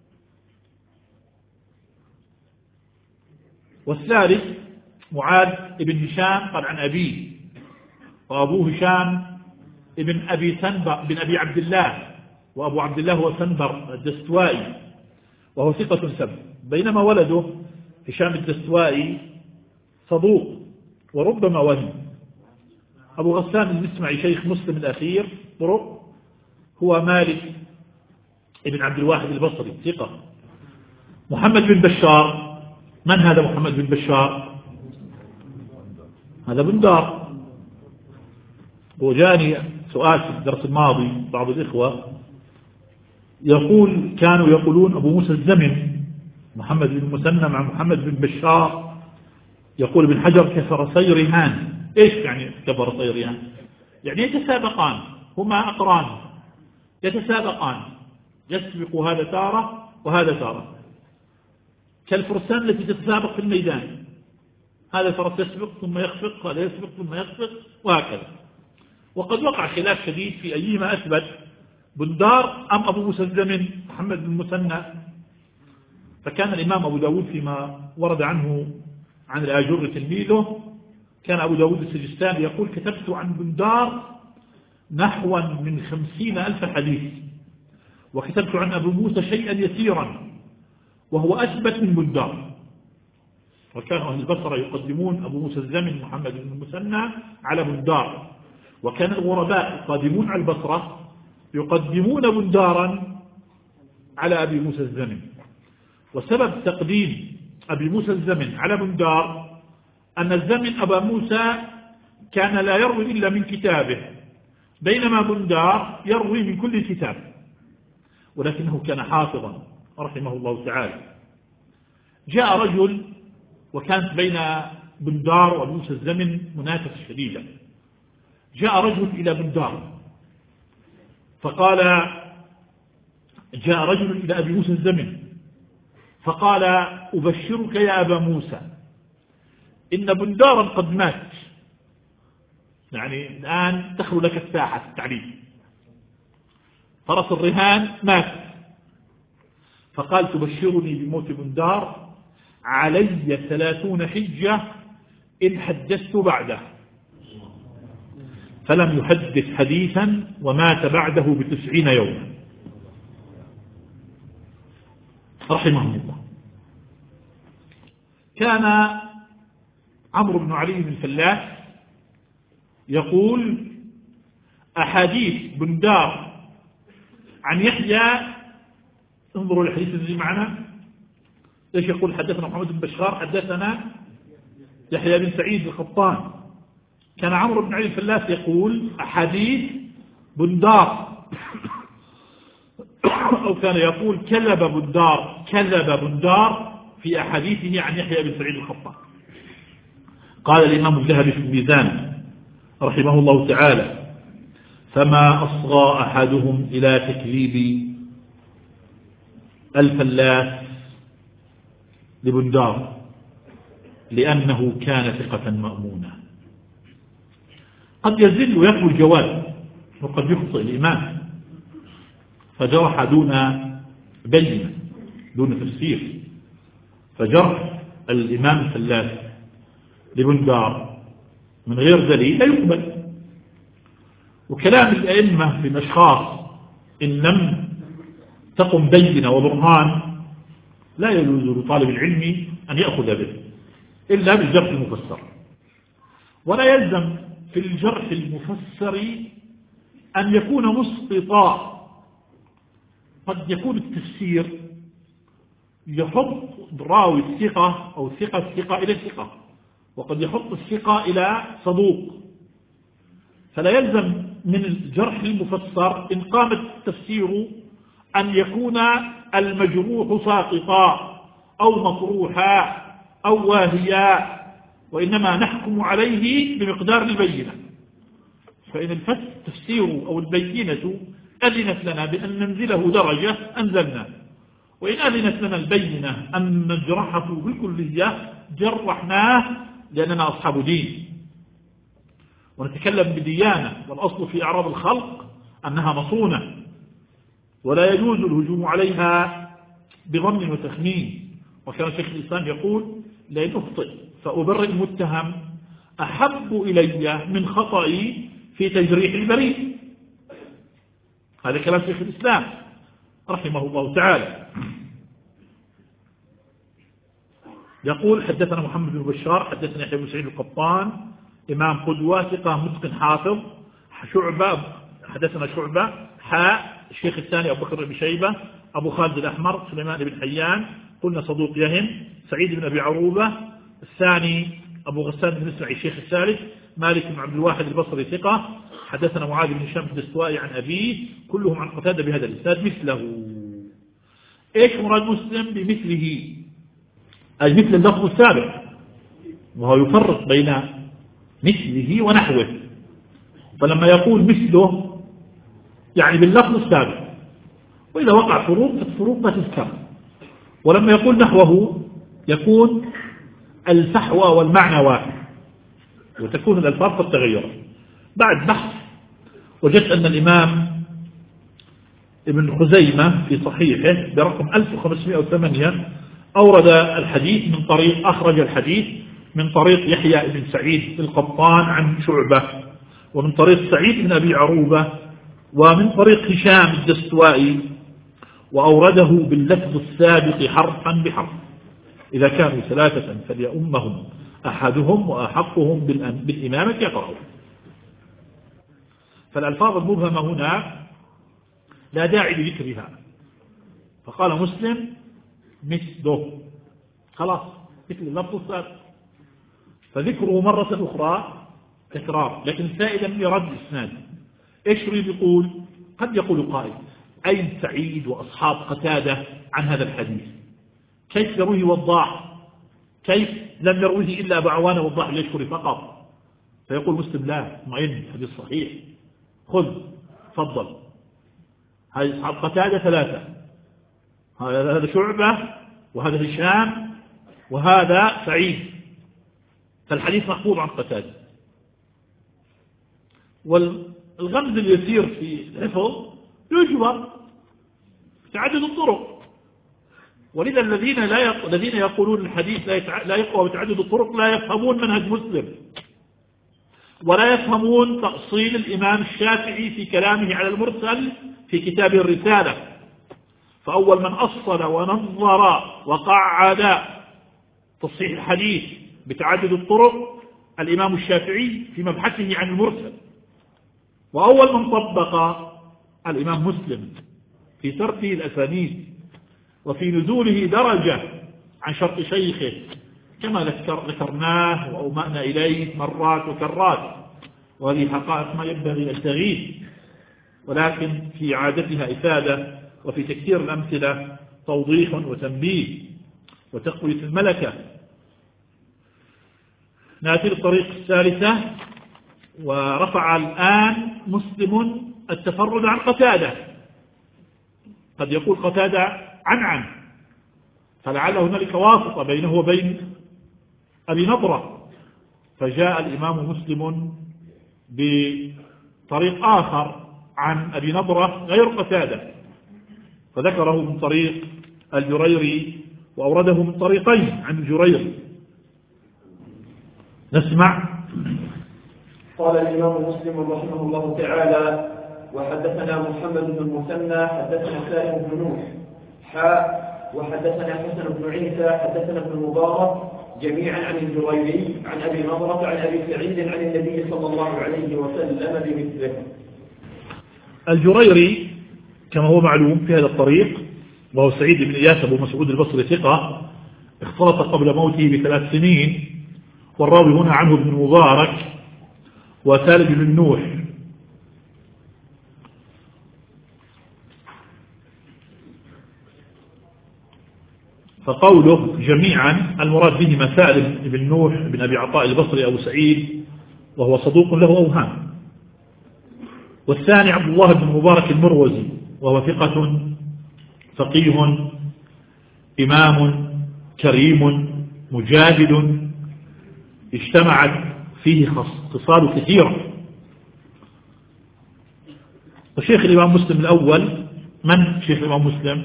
والثالث معاذ بن هشام قال عن أبيه، وأبوه هشام ابن أبي سنبر بن أبي عبد الله، وأبو عبد الله هو سنبر الدستوائي وهو ثقة سبت، بينما ولده هشام الدستوائي صدوق وربما وهم. أبو غسان المسمعي شيخ مسلم الأخير طرق هو مالك ابن عبد الواحد البصري ثقة. محمد بن بشار، من هذا محمد بن بشار؟ هذا بندار. وجاني سؤال في الدرس الماضي بعض الإخوة يقول كانوا يقولون أبو موسى الزمن محمد بن المثنى مع محمد بن بشار، يقول ابن حجر كفر صيرهان. إيش يعني كفر صيرهان؟ يعني يتسابقان، هما أقران يتسابقان، يسبق هذا تارة وهذا تارة، كالفرسان التي تتسابق في الميدان، هذا فرس يسبق ثم يخفق، هذا يسبق ثم يخفق، وهكذا. وقد وقع خلاف شديد في أيهما أثبت، بندار أم أبو موسى الزمن محمد بن المثنى. فكان الإمام أبو داود فيما ورد عنه عن الآجر تلميذه، كان أبو داود السجستاني يقول كتبت عن بندار نحو من 50,000 حديث، وكتبت عن أبو موسى شيئا يسيرا وهو أثبت من بندار. وكان أهل البصرة يقدمون أبو موسى الزمن محمد بن المثنى على بندار، وكان الغرباء القادمون على البصرة يقدمون بندارا على أبي موسى الزمن. وسبب تقديم أبي موسى الزمن على بندار أن الزمن أبا موسى كان لا يروي إلا من كتابه، بينما بندار يروي من كل كتاب، ولكنه كان حافظا رحمه الله تعالى. جاء رجل، وكانت بين بندار وأبي موسى الزمن منافسة شديدة، جاء رجل إلى بندار فقال، جاء رجل إلى أبي موسى الزمن فقال أبشرك يا أبا موسى إن بندارا قد مات، يعني الآن تخلو لك الساحة التعليم، فرس الرهان مات. فقال تبشرني بموت بندار، علي 30 حجة إن حدثت بعده. فلم يحدث حديثا ومات بعده ب90 يوما رحمه الله. كان عمرو بن علي بن فلاس يقول أحاديث بندار عن يحيى، انظروا الحديث الذي معنا ايش يقول، حدثنا محمد بن بشار حدثنا يحيى بن سعيد القطان. كان عمرو بن علي الفلاس يقول أحاديث بندار أو كان يقول كذب بندار في أحاديثه عن يحيى بن سعيد القطان. قال الإمام الذهبي في الميزان رحمه الله تعالى فما أصغى أحدهم إلى تكذيب الفلاس لبندار لأنه كان ثقة مأمونة. قد يزل ويقوى الجواد وقد يخطئ الإمام فجرح دون بينة دون تفسير، فجرح الإمام الفلاس لبندار من غير دليل لا يقبل. وكلام الأئمة في الأشخاص إن لم تقم بينة وبرهان لا يجوز لطالب العلم أن يأخذ به إلا بالجرح المفسر. ولا يلزم في الجرح المفسر أن يكون مسقطا. قد يكون التفسير يحط راوي الثقة أو الثقة إلى الثقة، وقد يحط الثقة إلى صدوق، فلا يلزم من الجرح المفسر إن قام التفسير أن يكون المجروح ساقطا أو مطروحا أو واهيا، وإنما نحكم عليه بمقدار البينة. فإن التفسير أو البينة أذنت لنا بأن ننزله درجة أنزلنا، وإن أذنت لنا البينة أن نجرحه بالكلية جرحناه لأننا أصحاب دين ونتكلم بديانة، والأصل في أعراض الخلق أنها مصونة ولا يجوز الهجوم عليها بظن وتخمين. وكان شيخ الإسلام يقول لئن أخطئ فأبرئ المتهم أحب إلي من خطئي في تجريح البريء. هذا كلام شيخ الإسلام رحمه الله تعالى. يقول حدثنا محمد بن بشار حدثنا يحيى بن سعيد القطان إمام قدوة ثقة متقن حافظ. شعبة حدثنا شعبة الشيخ الثاني أبو بكر بن شيبة أبو خالد الأحمر سليمان بن حيان قلنا صدوق يهم. سعيد بن أبي عروبة الثاني أبو غسان بن مسمع الشيخ الثالث. مالك بن عبد الواحد البصري ثقة. حدثنا معاذ بن هشام الدستوائي عن أبيه كلهم عن قتادة بهذا الإسناد مثله. إيش مراد مسلم بمثله؟ أي مثل اللفظ السابق، وهو يفرق بين مثله ونحوه. فلما يقول مثله يعني باللفظ السابق، وإذا وقع فروق فالفروق ما تذكر. ولما يقول نحوه يكون الفحوى والمعنى واحد وتكون الألفاظ قد تغيرت. بعد بحث وجدت أن الإمام ابن خزيمة في صحيحه برقم 1508 أورد الحديث من طريق أخرج الحديث من طريق يحيى بن سعيد القطان عن شعبة، ومن طريق سعيد بن أبي عروبة، ومن طريق هشام الدستوائي، وأورده باللفظ السابق حرفا بحرف. إذا كانوا ثلاثة فليؤمهم أحدهم وأحقهم بالإمامة يقرأون. فالألفاظ المبهمة هنا لا داعي لذكرها، فقال مسلم مثله خلاص مثل اللفظ السابق، فذكره مرة أخرى تكرار لكن فائدا لرد الإسناد. إيش يريد يقول؟ قد يقول قائل أين سعيد وأصحاب قتادة عن هذا الحديث؟ كيف يرويه وضاح؟ كيف لم يرويه إلا أبو عوانة وضاح اليشكري فقط؟ فيقول مسلم لا معين حديث صحيح، خذ فضل. هذه أصحاب قتادة ثلاثة، هذا شعبة وهذا هشام وهذا سعيد، فالحديث محفوظ عن قتادة. والغمز اليسير في الحفظ يجبر تعدد الطرق، ولذا الذين يقولون الحديث لا يقوى بتعدد الطرق لا يفهمون منهج مسلم، ولا يفهمون تأصيل الإمام الشافعي في كلامه على المرسل في كتابه الرسالة. فأول من أصل ونظر وقعد تصحيح الحديث بتعدد الطرق الإمام الشافعي في مبحثه عن المرسل، وأول من طبق الإمام مسلم في ترتيب الأسانيد وفي نزوله درجة عن شرط شيخه كما ذكرناه وأومأنا إليه مرات وكرات، وهذه حقائق ما ينبغي أن تغيب، ولكن في عادتها إفادة وفي تكثير الأمثلة توضيح وتنبيه وتقوية الملكة. نأتي للطريق الثالثة. ورفع الآن مسلم التفرد عن قتادة. قد يقول قتادة عن فلعل هنالك واسطة بينه وبين أبي نضرة، فجاء الإمام مسلم بطريق آخر عن أبي نضرة غير قتادة فذكره من طريق الجريري وأورده من طريقين عن الجريري. نسمع. قال الإمام مسلم رحمه الله تعالى: وحدثنا محمد بن المثنى حدثنا سالم بن نوح وحدثنا حسن بن عيسى حدثنا ابن المبارك جميعا عن الجريري عن أبي نضرة عن أبي سعيد عن النبي صلى الله عليه وسلم بمثله. الجريري كما هو معلوم في هذا الطريق وهو سعيد بن إياس أبو مسعود البصري ثقة، اختلط قبل موته ب3 سنين، والراوي هنا عنه ابن المبارك وسالم بن نوح. فقوله جميعا المراد بهما سالم بن نوح بن أبي عطاء البصري أبو سعيد وهو صدوق له أوهام، والثاني عبد الله بن مبارك المروزي وهو ثقة فقيه إمام كريم مجاهد اجتمعت فيه خصال كثيرة. وشيخ الإمام مسلم الأول من شيخ الإمام مسلم؟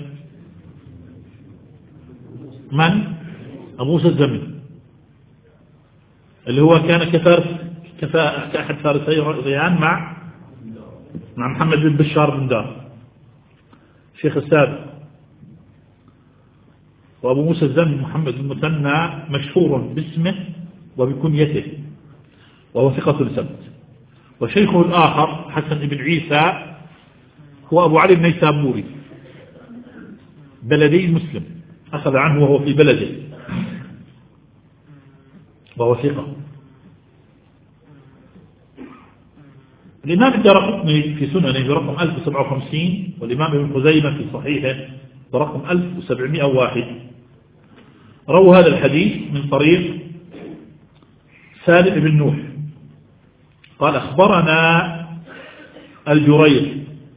من؟ أبو موسى الزمن اللي هو كان كأحد فارسي ريان مع محمد بن بشار بن دار شيخ السابق. وأبو موسى الزمن محمد المثنى مشهور باسمه وبكنيته وهو ثقة ثبت. وشيخه الآخر حسن بن عيسى هو أبو علي النيسابوري بلدي مسلم، أخذ عنه وهو في بلده وهو ثقة. الإمام الدارقطني في سننه برقم 1057 والإمام ابن خزيمة في صحيحه برقم 1701 رووا هذا الحديث من طريق سالم بن نوح قال أخبرنا الجرير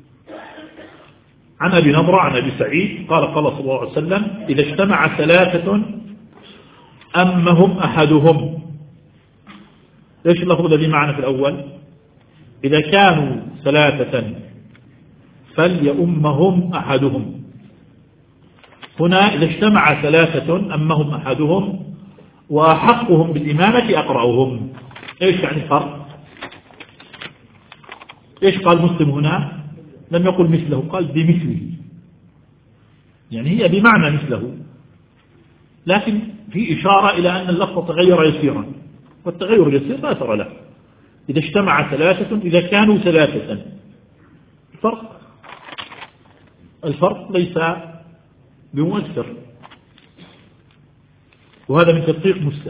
عن أبي نضرة عن أبي سعيد قال قال صلى الله عليه وسلم: إذا اجتمع 3 أمهم أحدهم. ليش اللفظ الذي معنا في الأول؟ إذا كانوا 3 فليؤمهم أحدهم. هنا إذا اجتمع 3 أمهم أحدهم وأحقهم بالإمامة أقرأهم. إيش يعني فرق؟ إيش قال مسلم هنا؟ لم يقل مثله، قال بمثله، يعني هي بمعنى مثله، لكن في إشارة إلى أن اللفظ تغير يسيرا، والتغير اليسير لا أثر له. إذا اجتمع 3 إذا كانوا 3 الفرق ليس بمؤثر، وهذا من تدقيق مسلم.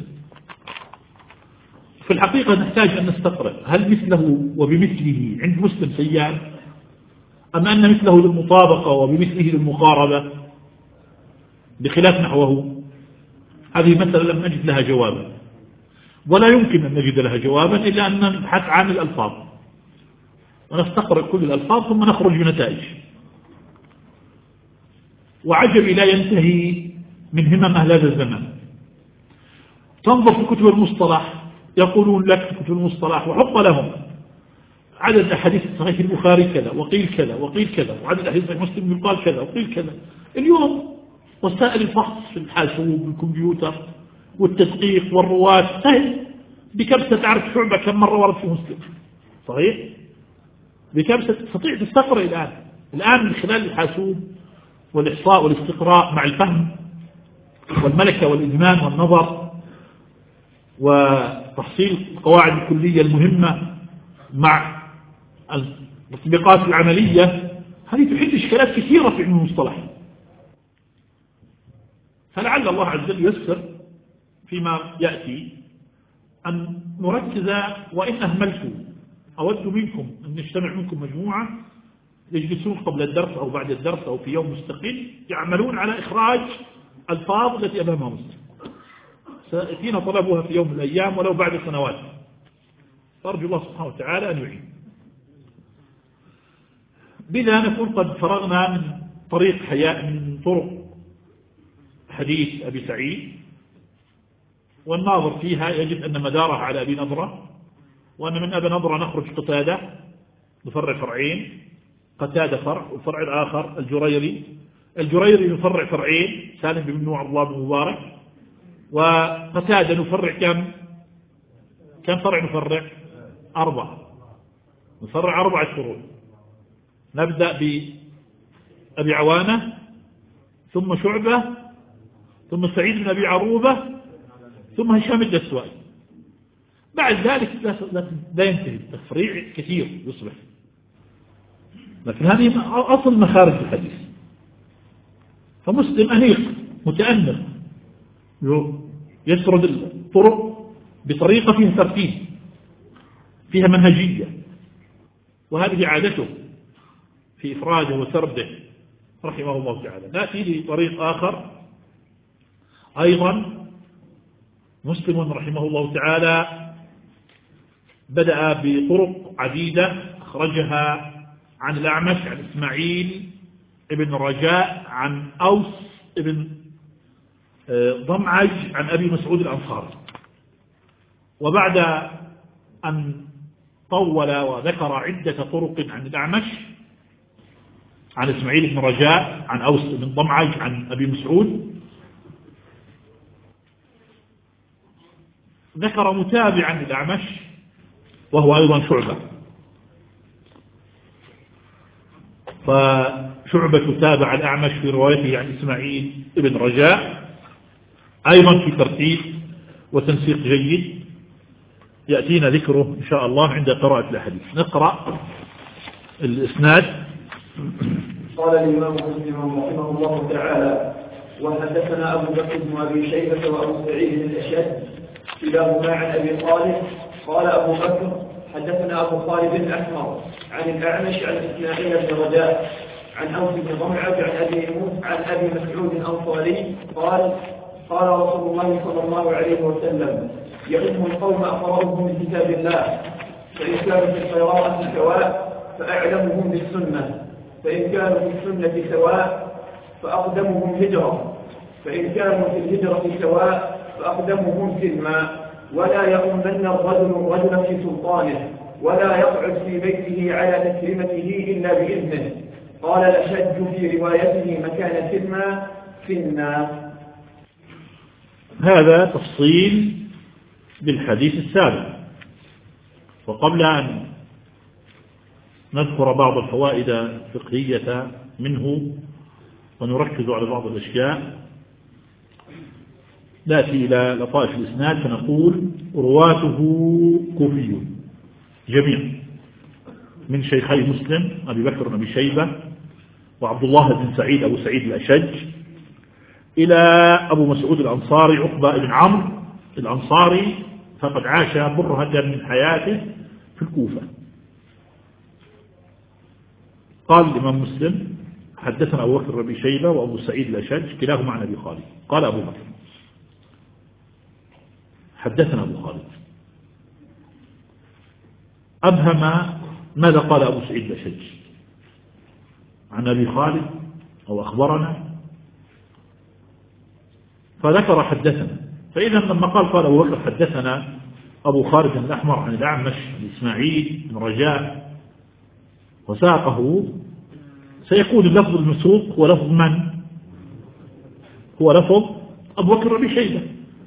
في الحقيقة نحتاج أن نستقرأ هل مثله وبمثله عند مسلم سيان، أم أن مثله للمطابقة وبمثله للمقاربة بخلاف نحوه؟ هذه مسألة لم نجد لها جوابا، ولا يمكن أن نجد لها جوابا إلا أن نبحث عن الألفاظ ونستقرأ كل الألفاظ ثم نخرج بنتائج. وعجب لا ينتهي من همم أهل هذا الزمان. تنظر في كتب المصطلح يقولون لك في كتب المصطلح وحق لهم عدد أحاديث صحيح البخاري كذا وقيل كذا وقيل كذا، وعدد أحاديث صحيح مسلم يقال كذا وقيل كذا. اليوم وسائل الفحص في الحاسوب والكمبيوتر والتدقيق والرواة سهل، بكبسة تعرف شعبة كم مرة ورد في مسلم صحيح، بكبسة تستطيع تستقرأ الآن من خلال الحاسوب والإحصاء والاستقراء مع الفهم والملكة والإدمان والنظر وتحصيل القواعد الكلية المهمة مع التطبيقات العملية. هذه تحل إشكالات كثيرة في علم المصطلح، فلعل الله عز وجل يسر فيما يأتي أن نركز. وإن أهملت أود منكم أن نجتمع منكم مجموعة يجلسون قبل الدرس أو بعد الدرس أو في يوم مستقل يعملون على إخراج الفاظ التي أمامها مسلم، سيأتينا طلبها في يوم من الأيام ولو بعد سنوات، فأرجو الله سبحانه وتعالى أن يعين. بذا نكون قد فرغنا من طرق حديث أبي سعيد، والناظر فيها يجد أن مدارها على أبي نضرة، وأن من أبي نضرة نخرج قتادة نفرع فرعين، قتادة فرع، والفرع الآخر الجريري نفرع فرعين، سالم بن نوح عبد الله بن مبارك، وقتادة نفرع كم فرع نفرع؟ 4، نفرع 4 فروع. نبدأ بأبي عوانة، ثم شعبة، ثم سعيد بن أبي عروبة، ثم هشام الدستوائي. بعد ذلك لا ينتهي التفريع كثير يصبح، لكن هذه أصل مخارج الحديث. فمسلم أنيق متأنف يسرد الطرق بطريقة فيها ترتيب، فيها منهجية، وهذه عادته في إفراده وسرده رحمه الله تعالى. نأتي لطريق آخر أيضا. مسلم رحمه الله تعالى بدأ بطرق عديدة أخرجها عن الأعمش عن إسماعيل ابن رجاء عن أوس ابن ضمعج عن أبي مسعود الأنصاري. وبعد أن طول وذكر عدة طرق عن الأعمش عن إسماعيل بن رجاء عن أوس بن ضمعج عن أبي مسعود، ذكر متابعا للأعمش وهو أيضا شعبة. فشعبة تابع الأعمش في روايته عن إسماعيل بن رجاء أيضا في ترتيب وتنسيق جيد يأتينا ذكره إن شاء الله عند قراءة الحديث. نقرأ الإسناد. قال الإمام مسلم رحمه الله تعالى: وحدثنا أبو بكر بن أبي شيبة وأبو سعيد الأشد كلاهما عن أبي خالد. قال أبو بكر: حدثنا أبو خالد الأحمر عن الأعمش عن إسماعيل بن رجاء عن أوس بن ضمعج عن أبي مسعود الأنصاري قال: قال رسول الله صلى الله عليه وسلم: يئم القوم أقرأهم من كتاب الله، فإن كانوا في القراءة سواء فأعلمهم بالسنة، فإن كانوا في السنة سواء فأقدمهم هجرة، فإن كانوا في الهجرة سواء فأقدمهم سلما، ولا يؤمن الرجل في سلطانه، ولا يقعد في بيته على تكريمته إلا بإذنه. قال الأشج في روايته مكان سلما في النار. هذا تفصيل بالحديث السابق. وقبل أن نذكر بعض الفوائد الفقهية منه ونركز على بعض الأشياء، نأتي إلى لطائف الإسناد فنقول: رواته كوفي جميع من شيخي مسلم أبي بكر بن أبي شيبة وعبد الله بن سعيد أبو سعيد الأشج إلى أبو مسعود الأنصاري عقبة بن عمرو الأنصاري، فقد عاش برهة من حياته في الكوفة. قال الإمام مسلم: حدثنا أبو بكر بن أبي شيبة وأبو سعيد الأشج كلاهما عن أبي خالد. قال أبو بكر: حدثنا أبو خالد. أبهم ماذا قال أبو سعيد الأشج عن أبي خالد أو أخبرنا، فذكر حدثنا. فإذا لما قال أبو بكر حدثنا أبو خالد الأحمر عن الأعمش عن إسماعيل بن رجاء وساقه، سيكون اللفظ المسوق هو لفظ من؟ هو لفظ أبو بكر بن شيبة،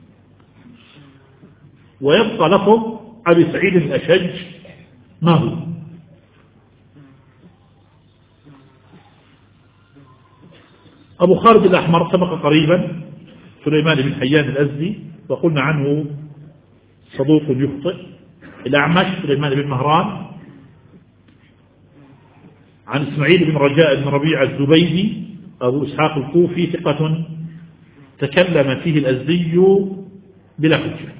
ويبقى لفظ أبي سعيد الأشج ما هو؟ أبو خالد الأحمر سبق قريبا سليمان بن حيان الأزدي وقلنا عنه صدوق يخطئ. الأعمش سليمان بن مهران عن إسماعيل بن رجاء بن ربيعة الزبيدي أبو إسحاق الكوفي ثقة تكلم فيه الأزدي بلا حجة.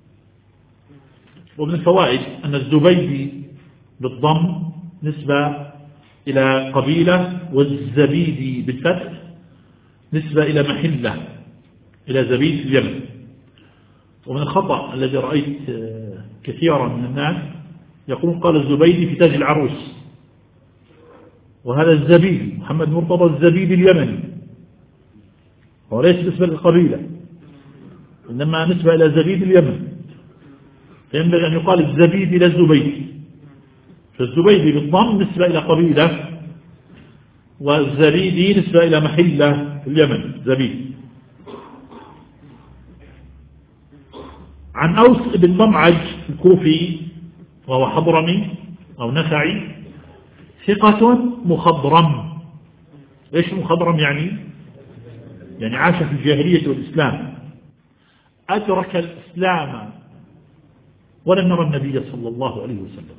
ومن الفوائد أن الزبيدي بالضم نسبة إلى قبيلة، والزبيدي بالفتح نسبة إلى محلة، إلى زبيد في اليمن. ومن الخطأ الذي رأيت كثيرا من الناس يقول قال الزبيدي في تاج العروس، وهذا الزبيدي محمد مرتضى الزبيدي اليمني، هو ليس نسبة للقبيلة، إنما نسبة إلى زبيد اليمن، فينبغي أن يقال الزبيد إلى الزبيد، فالزبيدي بالضم نسبة إلى قبيلة، والزبيدي نسبة إلى محلة في اليمن زبيد. عن أوس بن ضمعج الكوفي وهو حضرمي أو نخعي، ثقة مخضرم. إيش مخضرم يعني عاش في الجاهلية والإسلام، أدرك الإسلام ولم يرى النبي صلى الله عليه وسلم،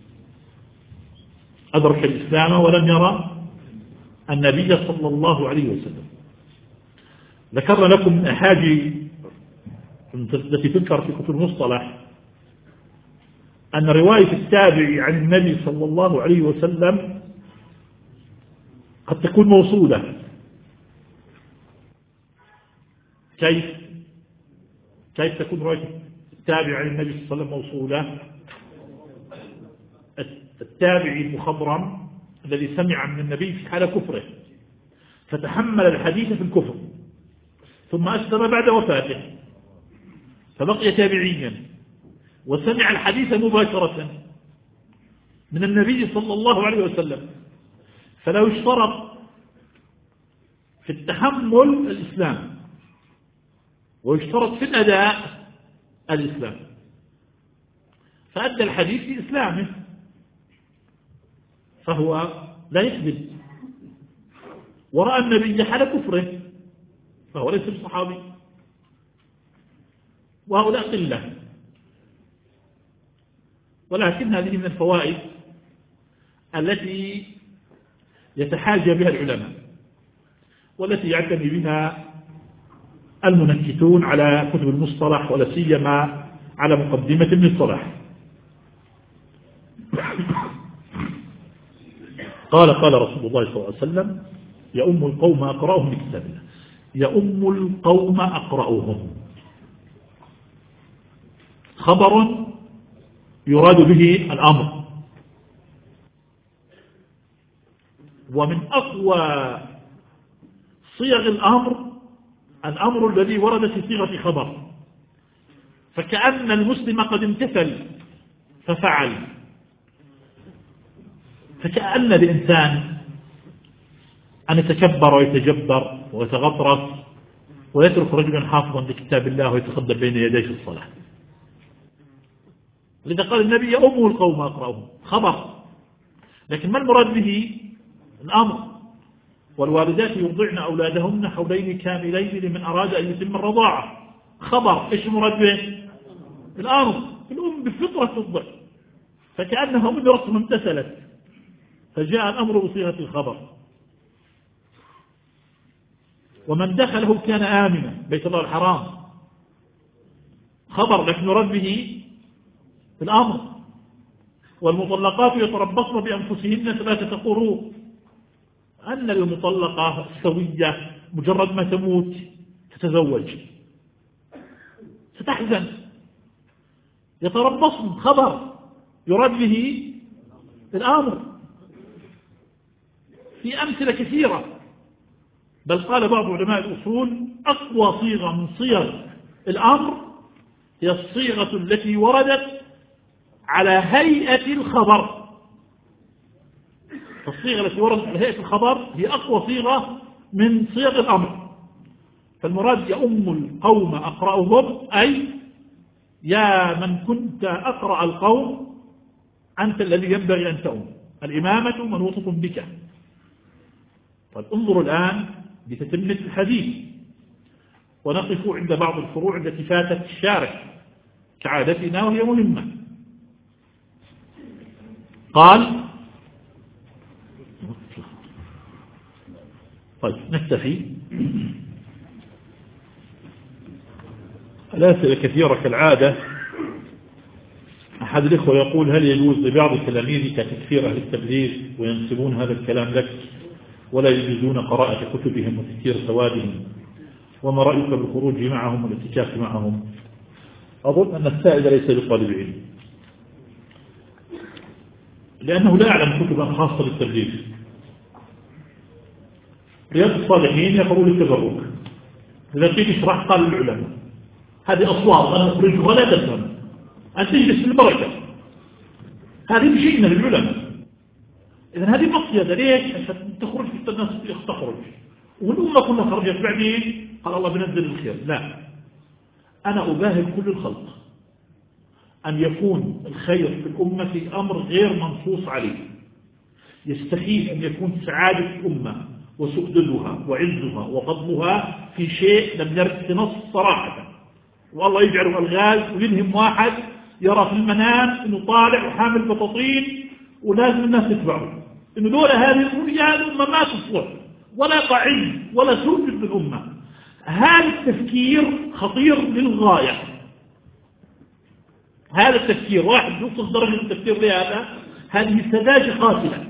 أدرك الإسلام ولم يرى النبي صلى الله عليه وسلم. ذكرنا لكم من أحاديث التي تذكر في كتب المصطلح أن رواية التابعي عن النبي صلى الله عليه وسلم قد تكون موصولة. كيف تكون رواية التابعي عن النبي صلى الله عليه وسلم موصولة؟ التابعي المخضرم الذي سمع من النبي في حال كفره فتحمل الحديث في الكفر ثم أسلم بعد وفاته فبقي تابعيا وسمع الحديث مباشرة من النبي صلى الله عليه وسلم، فلو اشترط في التحمل الإسلام ويشترط في الأداء الإسلام، فأدى الحديث في إسلامه فهو لا يكذب، ورأى النبي حال كفره فهو ليس بصحابي، وهؤلاء قلة. ولكن هذه من الفوائد التي يتحاجى بها العلماء والتي يعتني بها المنكتون على كتب المصطلح ولا سيما على مقدمة ابن الصلاح. قال رسول الله صلى الله عليه وسلم: يؤم القوم أقرأهم بكتاب الله. يؤم القوم أقرأهم خبر يراد به الأمر، ومن أقوى صيغ الأمر الذي ورد في صيغة خبر، فكأن المسلم قد امتثل ففعل، فكأن الإنسان أن يتكبر ويتجبر ويتغطرس ويترك رجلا حافظا لكتاب الله ويتخدم بين يديه في الصلاة. لذا قال النبي: يؤم القوم أقرأهم خبر، لكن ما المراد به؟ الأمر. والوالدات يرضعن أولادهن حولين كاملين لمن أراد أن يتم الرضاعة. خبر، إيش المراد به؟ الأمر. الأم بالفطرة ترضع، فكأنها أمرت وامتثلت، فجاء الأمر بصيغة الخبر. ومن دخله كان آمنا، بيت الله الحرام خبر، لكن يراد به الأمر. والمطلقات يتربصن بأنفسهن 3 قروء، أن المطلقة السوية مجرد ما تموت تتزوج ستحزن. يتربصن خبر يراد به الأمر. في أمثلة كثيرة، بل قال بعض علماء الأصول: أقوى صيغة من صيغ الأمر هي الصيغة التي وردت على هيئة الخبر. الصيغة التي وردت على هيئة الخبر هي أقوى صيغة من صيغ الأمر. فالمراد: يؤم القوم أقرأهم، أي يا من كنت أقرأ القوم أنت الذي ينبغي أن تؤم. الإمامة منوطة بك. طيب انظروا الآن بتتمة الحديث، ونقف عند بعض الفروع التي فاتت الشارح كعادتنا وهي مهمة. قال: طيب نكتفي. الأسئلة كثيرة كالعادة. أحد الإخوة يقول: هل يجوز لبعض تلاميذك تكفير أهل التبليغ وينسبون هذا الكلام لك ولا يجوزون قراءة كتبهم وتكثير سوادهم؟ وما رأيك بالخروج معهم والاعتكاف معهم؟ أظن أن السائل ليس بطالب علم، لأنه لا يعلم كتبا خاصة بالتبليغ. رياض الصالحين يقروا للتبرك، إذا قيل اشرح قال العلماء. هذه أصوات أنا أخرجها ولا تفهم، أن تجلس بالبركة، هذه بشيء من العلماء. إذا هذه مقصدة ليش؟ عشان تخرج في الناس تخرج، والأمة كلها خرجت بعدين قال الله بنزل الخير. لا، أنا أباهل كل الخلق أن يكون الخير في الأمة أمر غير منصوص عليه. يستحيل أن يكون سعادة الأمة وسؤددها وعزها وفضلها في شيء لم يرد في نص صراحة، والله يجعله الغاز ويلهم واحد يرى في المنام أنه طالع وحامل بطاطين ولازم الناس تتبعه، أنه دولة هذه الأمة ما تصلح ولا قاعد ولا سوجد بالأمة. هذا التفكير خطير للغاية. هذا التفكير واحد يوصل درجة التفكير لهذا، هذه سذاجة قاتلة.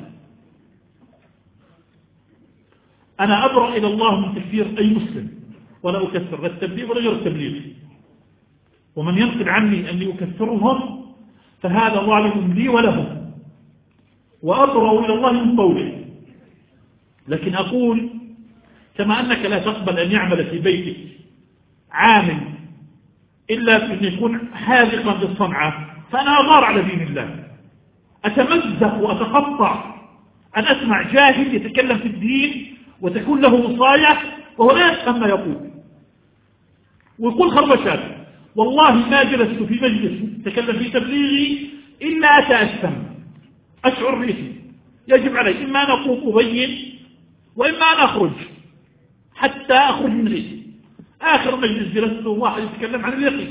أنا أبرأ إلى الله من تكفير أي مسلم، ولا أكفر لا التبليغ ولا غير التبليغ، ومن ينقل عني أني أكفرهم فهذا ظالم لي ولهم، وأبرأ إلى الله من قوله. لكن أقول كما أنك لا تقبل أن يعمل في بيتك عامل إلا أن يكون حاذقا بالصنعة، فأنا أغار على دين الله، أتمزق وأتقطع أن أسمع جاهل يتكلم في الدين وتكون له وصاية وهو لا يفهم ما يقول ويقول خربشات. والله ما جلست في مجلس تكلم في تبليغي إلا أتأثم، أشعر به يجب علي إما أن أقوم أبين وإما أن أخرج حتى أخرج من غيري. آخر مجلس جلسته واحد يتكلم عن اليقين،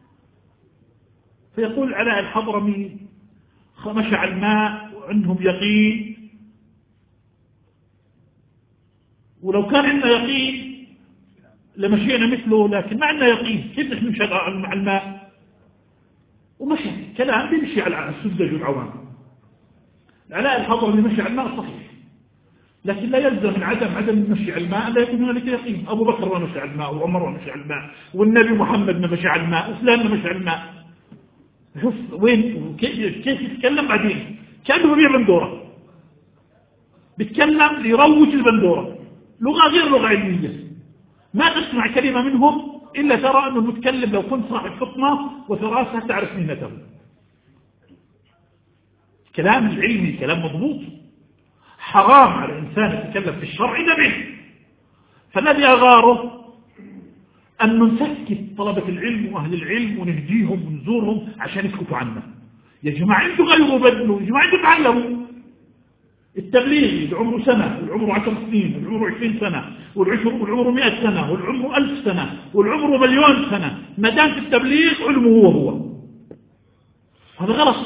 فيقول علاء الحضرمي مشى على الماء وعندهم يقين، ولو كان عندنا يقين لمشينا مثله، لكن ما عندنا يقين كيف نمشي مع الماء؟ ومشي كلام بيمشي على السذج والعوام. علاء الحضرمي مشي على الماء صحيح، لكن لا يلزم من عدم المشي على الماء لا يكون هنالك يقين. أبو بكر ما مشي على الماء، وعمر ما مشي على الماء، والنبي محمد ما مشي على الماء، وفلان ما مشي على الماء. شوف وين كيف يتكلم بعدين كأنه بيبيع بندورة، بيتكلم ليروج البندورة، لغة غير لغة علمية. ما تسمع كلمة منهم إلا ترى أنه المتكلم لو كنت صاحب فطنة وفراسة تعرف مهنته. كلام العلمي كلام مضبوط. حرام على الإنسان يتكلم في الشرع نبه. فالذي أغاره أن نسكت طلبة العلم وأهل العلم ونهديهم ونزورهم عشان يسكتوا عنا. يا جماعة أنتوا غيروا بدلوا، يا جماعة أنتوا تعلموا. التبليغ اللي عمره سنة والعمره 10 سنين والعمره 20 سنة والعمره 100 سنة والعمره 1000 سنة والعمره 1,000,000 سنة، ما دام في التبليغ علمه هو هذا غلط.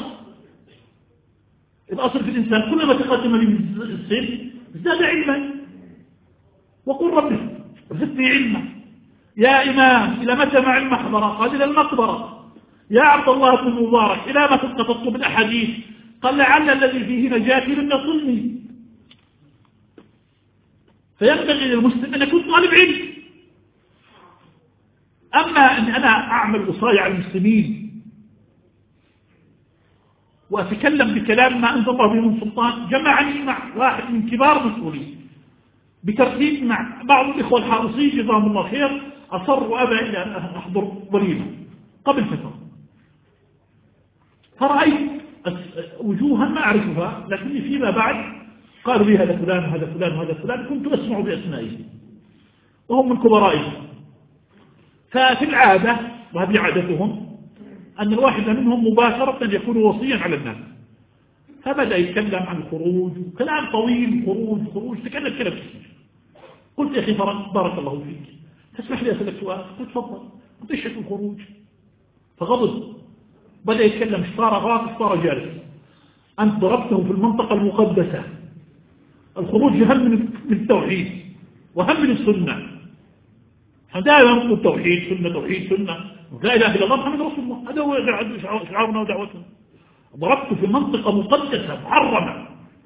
الأصل في الإنسان كلما تقدم من السن ازداد علما. وقل ربي زدني علما. يا إمام إلى متى مع المحبرة؟ قال إلى المقبرة. يا عبد الله بن مبارك إلى متى تطلب الأحاديث؟ قال لعل الذي فيه نجاتي لم يصلني. فينبغي للمسلم أن يكون طالب علم. أما أن أنا أعمل وصايا على المسلمين وأتكلم بكلام ما أنزل الله به من سلطان، جمعني مع واحد من كبار مسؤولين بترتيب مع بعض الإخوة الحارسين جزاهم الله خير، أصر وأبى إلى أن أحضر وليمة قبل فترة، فرأيت وجوها ما أعرفها، لكني فيما بعد قالوا لي هذا فلان وهذا فلان وهذا فلان، كنت أسمع بأسمائهم وهم من كبرائهم. ففي العادة وهذه عادتهم أن الواحد منهم مباشرة يكون وصيا على الناس، فبدأ يتكلم عن الخروج كلام طويل، خروج تكلم كلام كثير. قلت يا أخي بارك الله فيك، تسمح لي أسألك سؤال؟ قلت تفضل. قلت ايش حكم الخروج؟ فغضب، بدأ يتكلم، صار غاضب صار جالس. أنت ضربته في المنطقة المقدسة. الخروج هم من التوحيد وهم من السنة. دائما نقول التوحيد سنة توحيد سنة، لا إله إلا الله محمد رسول الله، هذا هو شعارنا ودعوتنا. ضربته في منطقة مقدسة محرمة.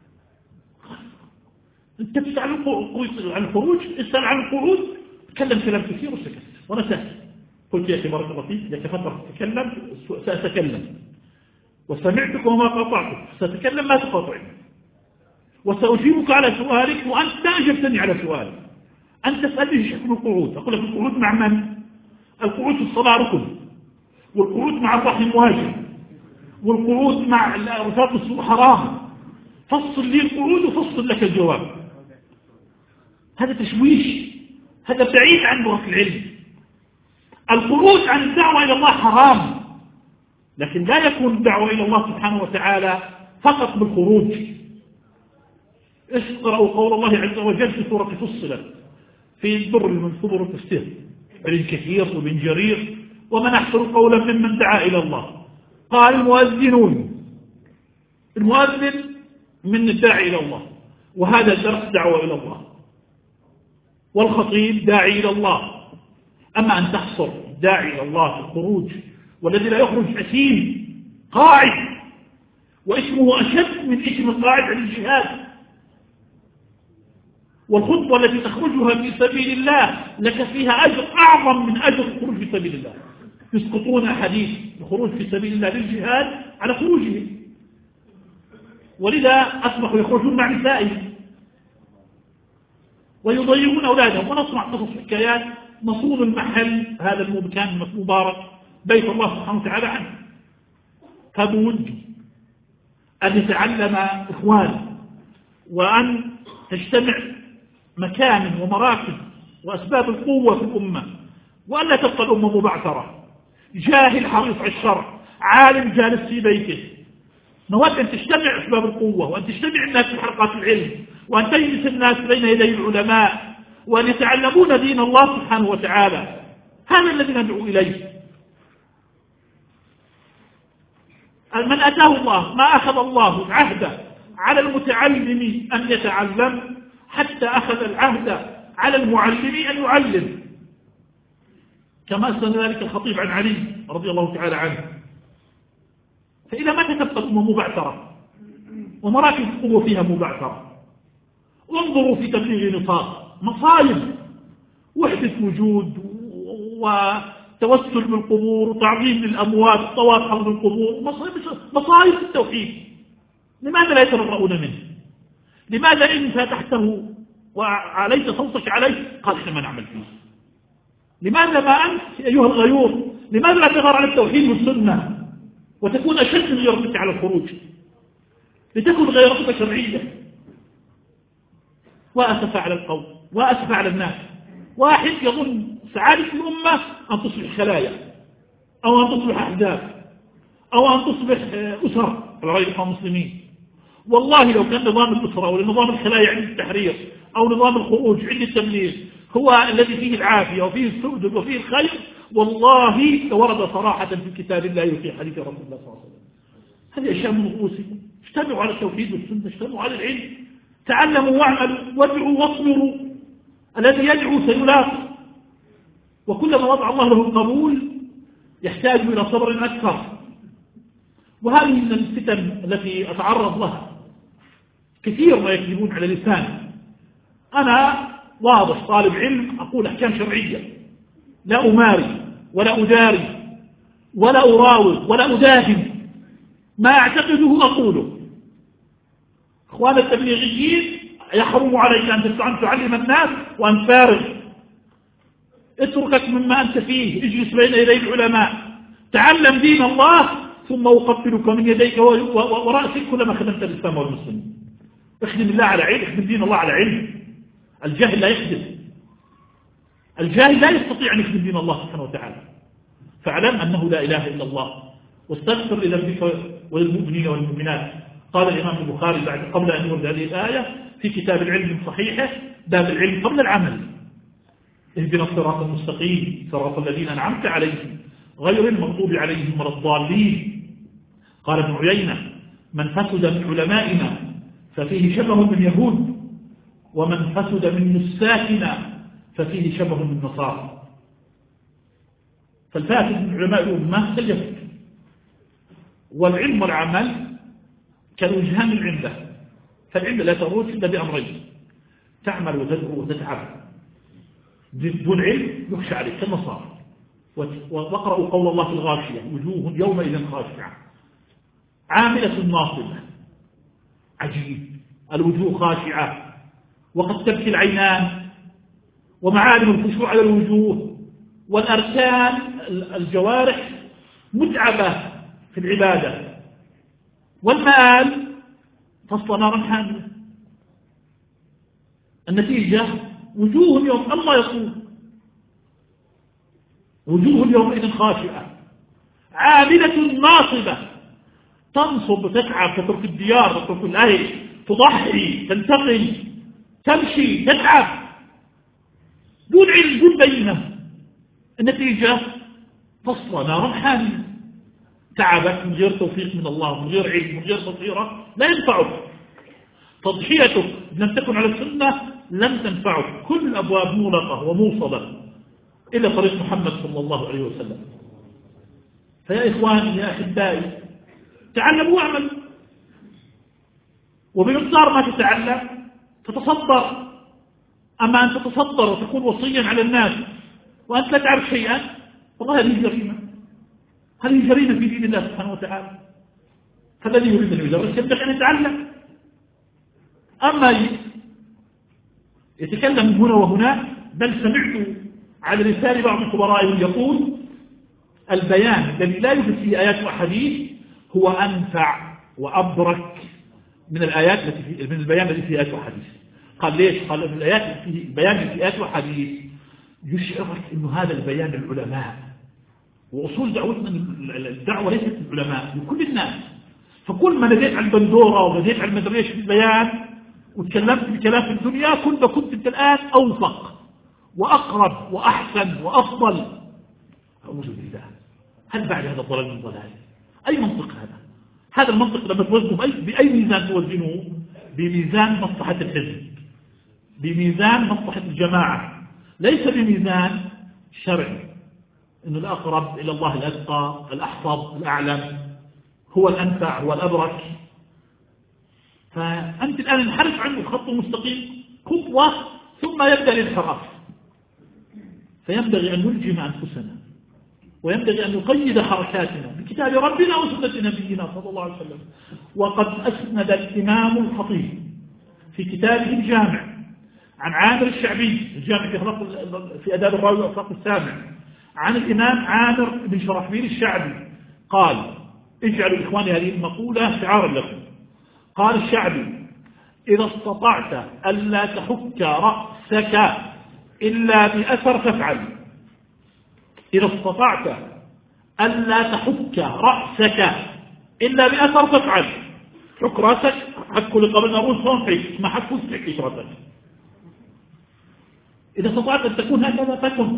أنت تسأل عن الخروج، اسأل عن القعود، تكلم كلام كثير وسكت وأنا ساكت. قلت يا أخي بارك الله فيك، إذا كفت تتكلم سأتكلم، وسمعتك وما قاطعتك، ستتكلم ما تقاطعني، وسأجيبك على سؤالك وأنت أجبتني على سؤالي. أنت تسألني ايش حكم القعود، أقول لك القعود مع من؟ القعود في الصلاة ركن، والقعود مع الرحم واجب، والقعود مع رفاق السوء حرام. فصل لي القعود وفصل لك الجواب. هذا تشويش، هذا بعيد عن لغة العلم. القعود عن الدعوة إلى الله حرام، لكن لا يكون الدعوة إلى الله سبحانه وتعالى فقط بالخروج. اقرأوا قول الله عز وجل في سورة فصلت في الدر المنثور التفسير ابن كثير وابن جرير: ومن أحسن قولا ممن دعا إلى الله. قال المؤذن من الداعي إلى الله، وهذا درس دعوة إلى الله، والخطيب داعي إلى الله. أما أن تحصر داعي إلى الله في الخروج، والذي لا يخرج أثيم قاعد، واسمه أشد من اسم القاعد عن الجهاد. والخطوة التي تخرجها في سبيل الله لك فيها أجر أعظم من أجر الخروج في سبيل الله. يسقطون حديث الخروج في سبيل الله للجهاد على خروجه، ولذا أصبحوا يخرجون مع نسائهم ويضيعون أولادهم. ونسمع قصص حكايات مصون المحل هذا المكان المبارك بيت الله سبحانه وتعالى عنه. فبود أن يتعلم إخوان، وأن تجتمع مكان ومراكز وأسباب القوة في الأمة، وأن لا تبقى الأمة مبعثرة. جاهل حريص على الشر، عالم جالس في بيته. نود أن تجتمع أسباب القوة، وأن تجتمع الناس في حلقات العلم، وأن تجلس الناس بين يدي العلماء، وأن يتعلمون دين الله سبحانه وتعالى. هذا الذي ندعو إليه. من أتاه الله ما أخذ الله عهده على المتعلم أن يتعلم، حتى أخذ العهد على المعلم أن يعلم، كما أسند ذلك الخطيب عن علي رضي الله تعالى عنه. فإذا ما تبقى الأمة مبعثرة ومراكز القوة فيها مبعثرة، انظروا في تبليغ نطاق مصايب، وحدة وجود وتوسل بالقبور وتعظيم للأموات وطواف حول القبور، مصايب التوحيد. لماذا لا يتبرؤون منه؟ لماذا إن فتحته وعليت صوتك عليه قال إحنا ما نعمل فيه؟ لماذا ما أنت أيها الغيور؟ لماذا لا تغار على التوحيد والسنة وتكون أشد من غيرتك على الخروج، لتكون غيرتك شرعية؟ وأسف على القوم، وأسف على الناس. واحد يظن سعادة الأمة أن تصبح خلايا، أو أن تصبح أحزاب، أو أن تصبح أسر على غير المسلمين. والله لو كان نظام الأسرة ولا نظام الخلايا عند التحرير أو نظام الخروج عند التبليغ هو الذي فيه العافية وفيه السؤدد وفيه الخير، والله لورد صراحة في كتاب الله وفي حديث رسول الله صلى الله عليه وسلم. هذه أشياء من رؤوسكم. اجتمعوا على التوحيد والسنة، اجتمعوا على العلم، تعلموا واعملوا وادعوا واصبروا. الذي يدعو سيلاقي، وكلما وضع الله له القبول يحتاج إلى صبر أكثر. وهذه من الفتن التي أتعرض لها، كثير ما يكذبون على لسان. أنا واضح طالب علم أقول أحكام شرعية، لا أماري ولا أداري ولا أراوغ ولا أداهن، ما أعتقده أقوله. إخوان التبليغيين يحرم عليك أن تعلم الناس وأن فارغ. اتركك مما أنت فيه، اجلس بين يدي العلماء، تعلم دين الله، ثم أقبلك من يديك ورأسك كلما خدمت الإسلام والمسلمين. اخدم الله على علم، اخدم دين الله على علم. الجاهل لا يخدم، الجاهل لا يستطيع أن يخدم دين الله سبحانه وتعالى. فاعلم أنه لا إله إلا الله، واستغفر لذنبك وللمؤمنين والمؤمنات. قال الإمام البخاري قبل أن يورد هذه الآية في كتاب العلم من صحيحه: باب العلم قبل العمل. اهدنا الصراط المستقيم صراط الذين أنعمت عليهم غير المغضوب عليهم ولا الضالين. قال ابن عيينة: من فسد من علمائنا ففيه شبه من يهود، ومن فسد من نساكنا ففيه شبه من نصارى. فالفاسد من علماء الأمة سيفسد، والعلم والعمل كالوجهان العمدة. فالعمدة لا تروج إلا بأمرين: تعمل وتدعو وتتعب. دون علم يخشى عليك كالنصارى. واقرأوا قول الله في الغاشية: وجوه يومئذ خاشعة عاملة ناصبة. عجيب، الوجوه خاشعة وقد تبكي العينان ومعالم الخشوع على الوجوه، والأركان الجوارح متعبة في العبادة، والمآل تصلى نارا حامية. النتيجة وجوه يوم الله يقول وجوه يومئذ خاشعة عاملة ناصبة، تنصب تتعب، تترك الديار، تترك الأهل، تضحي، تنتقل، تمشي، تتعب دون علم دون بينة. النتيجة تصلى نارا حامية. تعبك من غير توفيق من الله، من غير علم، من غير بصيرة، لا ينفعك. تضحيتك لم تكن على السنة لم تنفعك. كل الأبواب مغلقة وموصلة إلى طريق محمد صلى الله عليه وسلم. فيا إخواني يا أحبائي، تعلموا واعملوا، وبمقدار ما تتعلم تتصدر. أما أن تتصدر وتكون وصيا على الناس وأنت لا تعرف شيئا، والله هذه جريمة، هذه جريمة في دين الله سبحانه وتعالى. فالذي يريد أن يدرس ينبغي أن يتعلم. أما يتكلم هنا وهناك، بل سمعت على لسان بعض خبرائهم يقول البيان الذي لا يوجد فيه آيات وحديث هو أنفع وأبرك من الآيات التي من البيان الذي فيه آيات وحديث. قال ليش؟ قال من الآيات فيه البيان الذي فيه آيات وحديث يشعرك إنه هذا البيان للعلماء، وأصول دعوتنا الدعوة ليست للعلماء، لكل الناس. فكل ما نزيت على البندورة ونزيت على المدريش في البيان وتكلمت بكلام في الدنيا، كل ما كنت انت الآن أوفق وأقرب وأحسن وأفضل. أعوذ بالله، هل بعد هذا الضلال من ضلال؟ أي منطق هذا؟ هذا المنطق لما توزنه بأي ميزان توزنه؟ بميزان مصلحة الحزب، بميزان مصلحة الجماعة، ليس بميزان شرعي. إنه الأقرب إلى الله الأتقى، الأحفظ، الأعلم، هو الأنفع، هو الأبرك. فأنت الآن انحرف عنه الخط المستقيم خطوة ثم يبدأ الانحراف. فينبغي أن نلجم أنفسنا، وينبغي أن نقيد حركاتنا بكتاب ربنا وسنة نبينا صلى الله عليه وسلم. وقد أسند الإمام الخطيب في كتابه الجامع عن عامر الشعبي، الجامع في آداب الراوي وأخلاق السامع، عن الإمام عامر بن شرحبيل الشعبي قال: اجعلوا إخواني هذه المقولة شعارا لكم. قال الشعبي: إذا استطعت ألا تحك رأسك إلا بأثر فافعل. إذا استطعت ألا تحك رأسك إلا بأثر فافعل. حك رأسك، حكوا لقبل رؤوسهم حك، ما حكوا استحكي رأسك. إذا استطعت أن تكون هكذا فكن.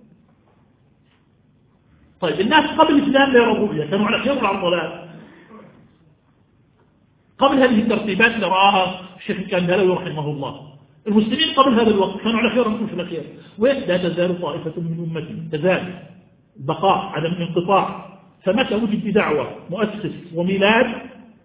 طيب الناس قبل الإسلام لا يروا الرؤيا، كانوا على خير وعلى ضلال. قبل هذه الترتيبات اللي رآها الشيخ الكندهلوي رحمه الله، المسلمين قبل هذا الوقت كانوا على خير وهم في الخير. ولا تزال طائفة من أمتي، تزال بقاء عدم انقطاع. فمتى وجد بدعوة مؤسس وميلاد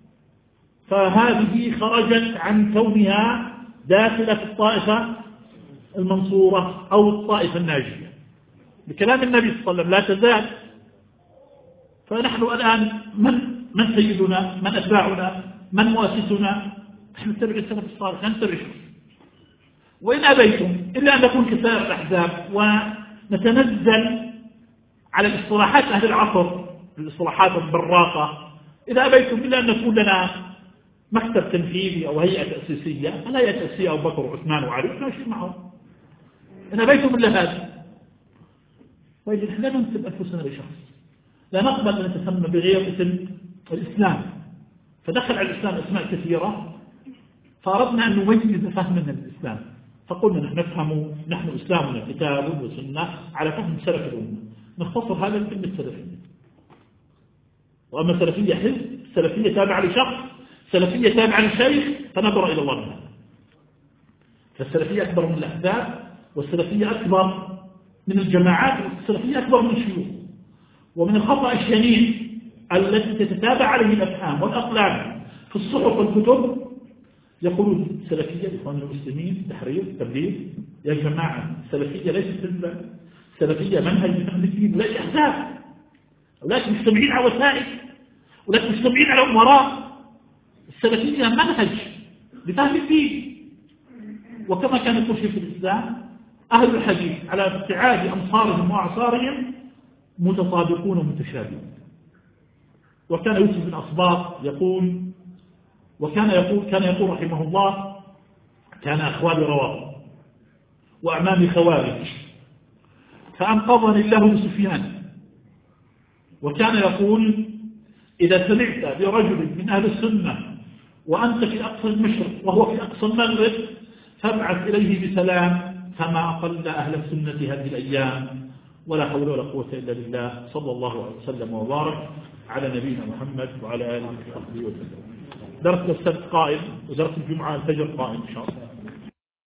فهذه خرجت عن كونها داخلة في الطائفة المنصورة أو الطائفة الناجية بكلام النبي صلى الله عليه وسلم: لا تزال. فنحن الآن من سيدنا؟ من أتباعنا؟ من مؤسسنا؟ نحن نتبع السلف الصالح، نتبع شخص. وإن أبيتم إلا أن نكون كسائر الأحزاب ونتنزل على الاصطلاحات أهل العصر، الاصطلاحات البراقة، إذا أبيتم إلا أن نكون لنا مكتب تنفيذي أو هيئة تأسيسية، الهيئة التأسيسية أبو بكر وعثمان وعلي ماشي معهم. إن أبيتم إلا هذا. وإذا نحن لا ننسب أنفسنا لشخص، لا نقبل أن نتسمى بغير اسم الإسلام. فدخل على الإسلام أسماء كثيرة، فأردنا أن نميز فهمنا للإسلام، فقلنا نحن إسلامنا كتاب وسنة على فهم سلف الأمة، نختصر هذا الكلمة السلفية. وأما السلفية حزب، السلفية تابعة لشخص، السلفية تابعة لشيخ، فنظر إلى الله منها. فالسلفية أكبر من الأحزاب، والسلفية أكبر من الجماعات، والسلفية أكبر من الشيوخ. ومن الخطأ الشنيع التي تتتابع عليه الأفهام والأقلام في الصحف والكتب، يقولون السلفية إخوان المسلمين تحرير تبليغ. يا جماعة، السلفية ليست حزبا، السلفية منهج لفهم الدين، وليس أحزاب، ولكن مجتمعين على وسائل، ولكن مجتمعين على أمراء. السلفية منهج لفهم الدين. وكما كان يقول شيخ الإسلام: أهل الحديث على ابتعاد أمصارهم وأعصارهم متطابقون ومتشابهون. وكان يوسف بن أصباط يقول كان يقول رحمه الله: كان أخوالي رواه وأعمامي خوارج فأنقذني الله بسفيان. وكان يقول: إذا سمعت برجل من أهل السنة وأنت في أقصى المشرق وهو في أقصى المغرب فابعث إليه بسلام، فما أقل أهل السنة هذه الأيام. ولا حول ولا قوة إلا بالله. صلى الله عليه وسلم وبارك على نبينا محمد وعلى آله وصحبه وسلم. درس السبت قائم ودرس الجمعة الفجر قائم إن شاء الله.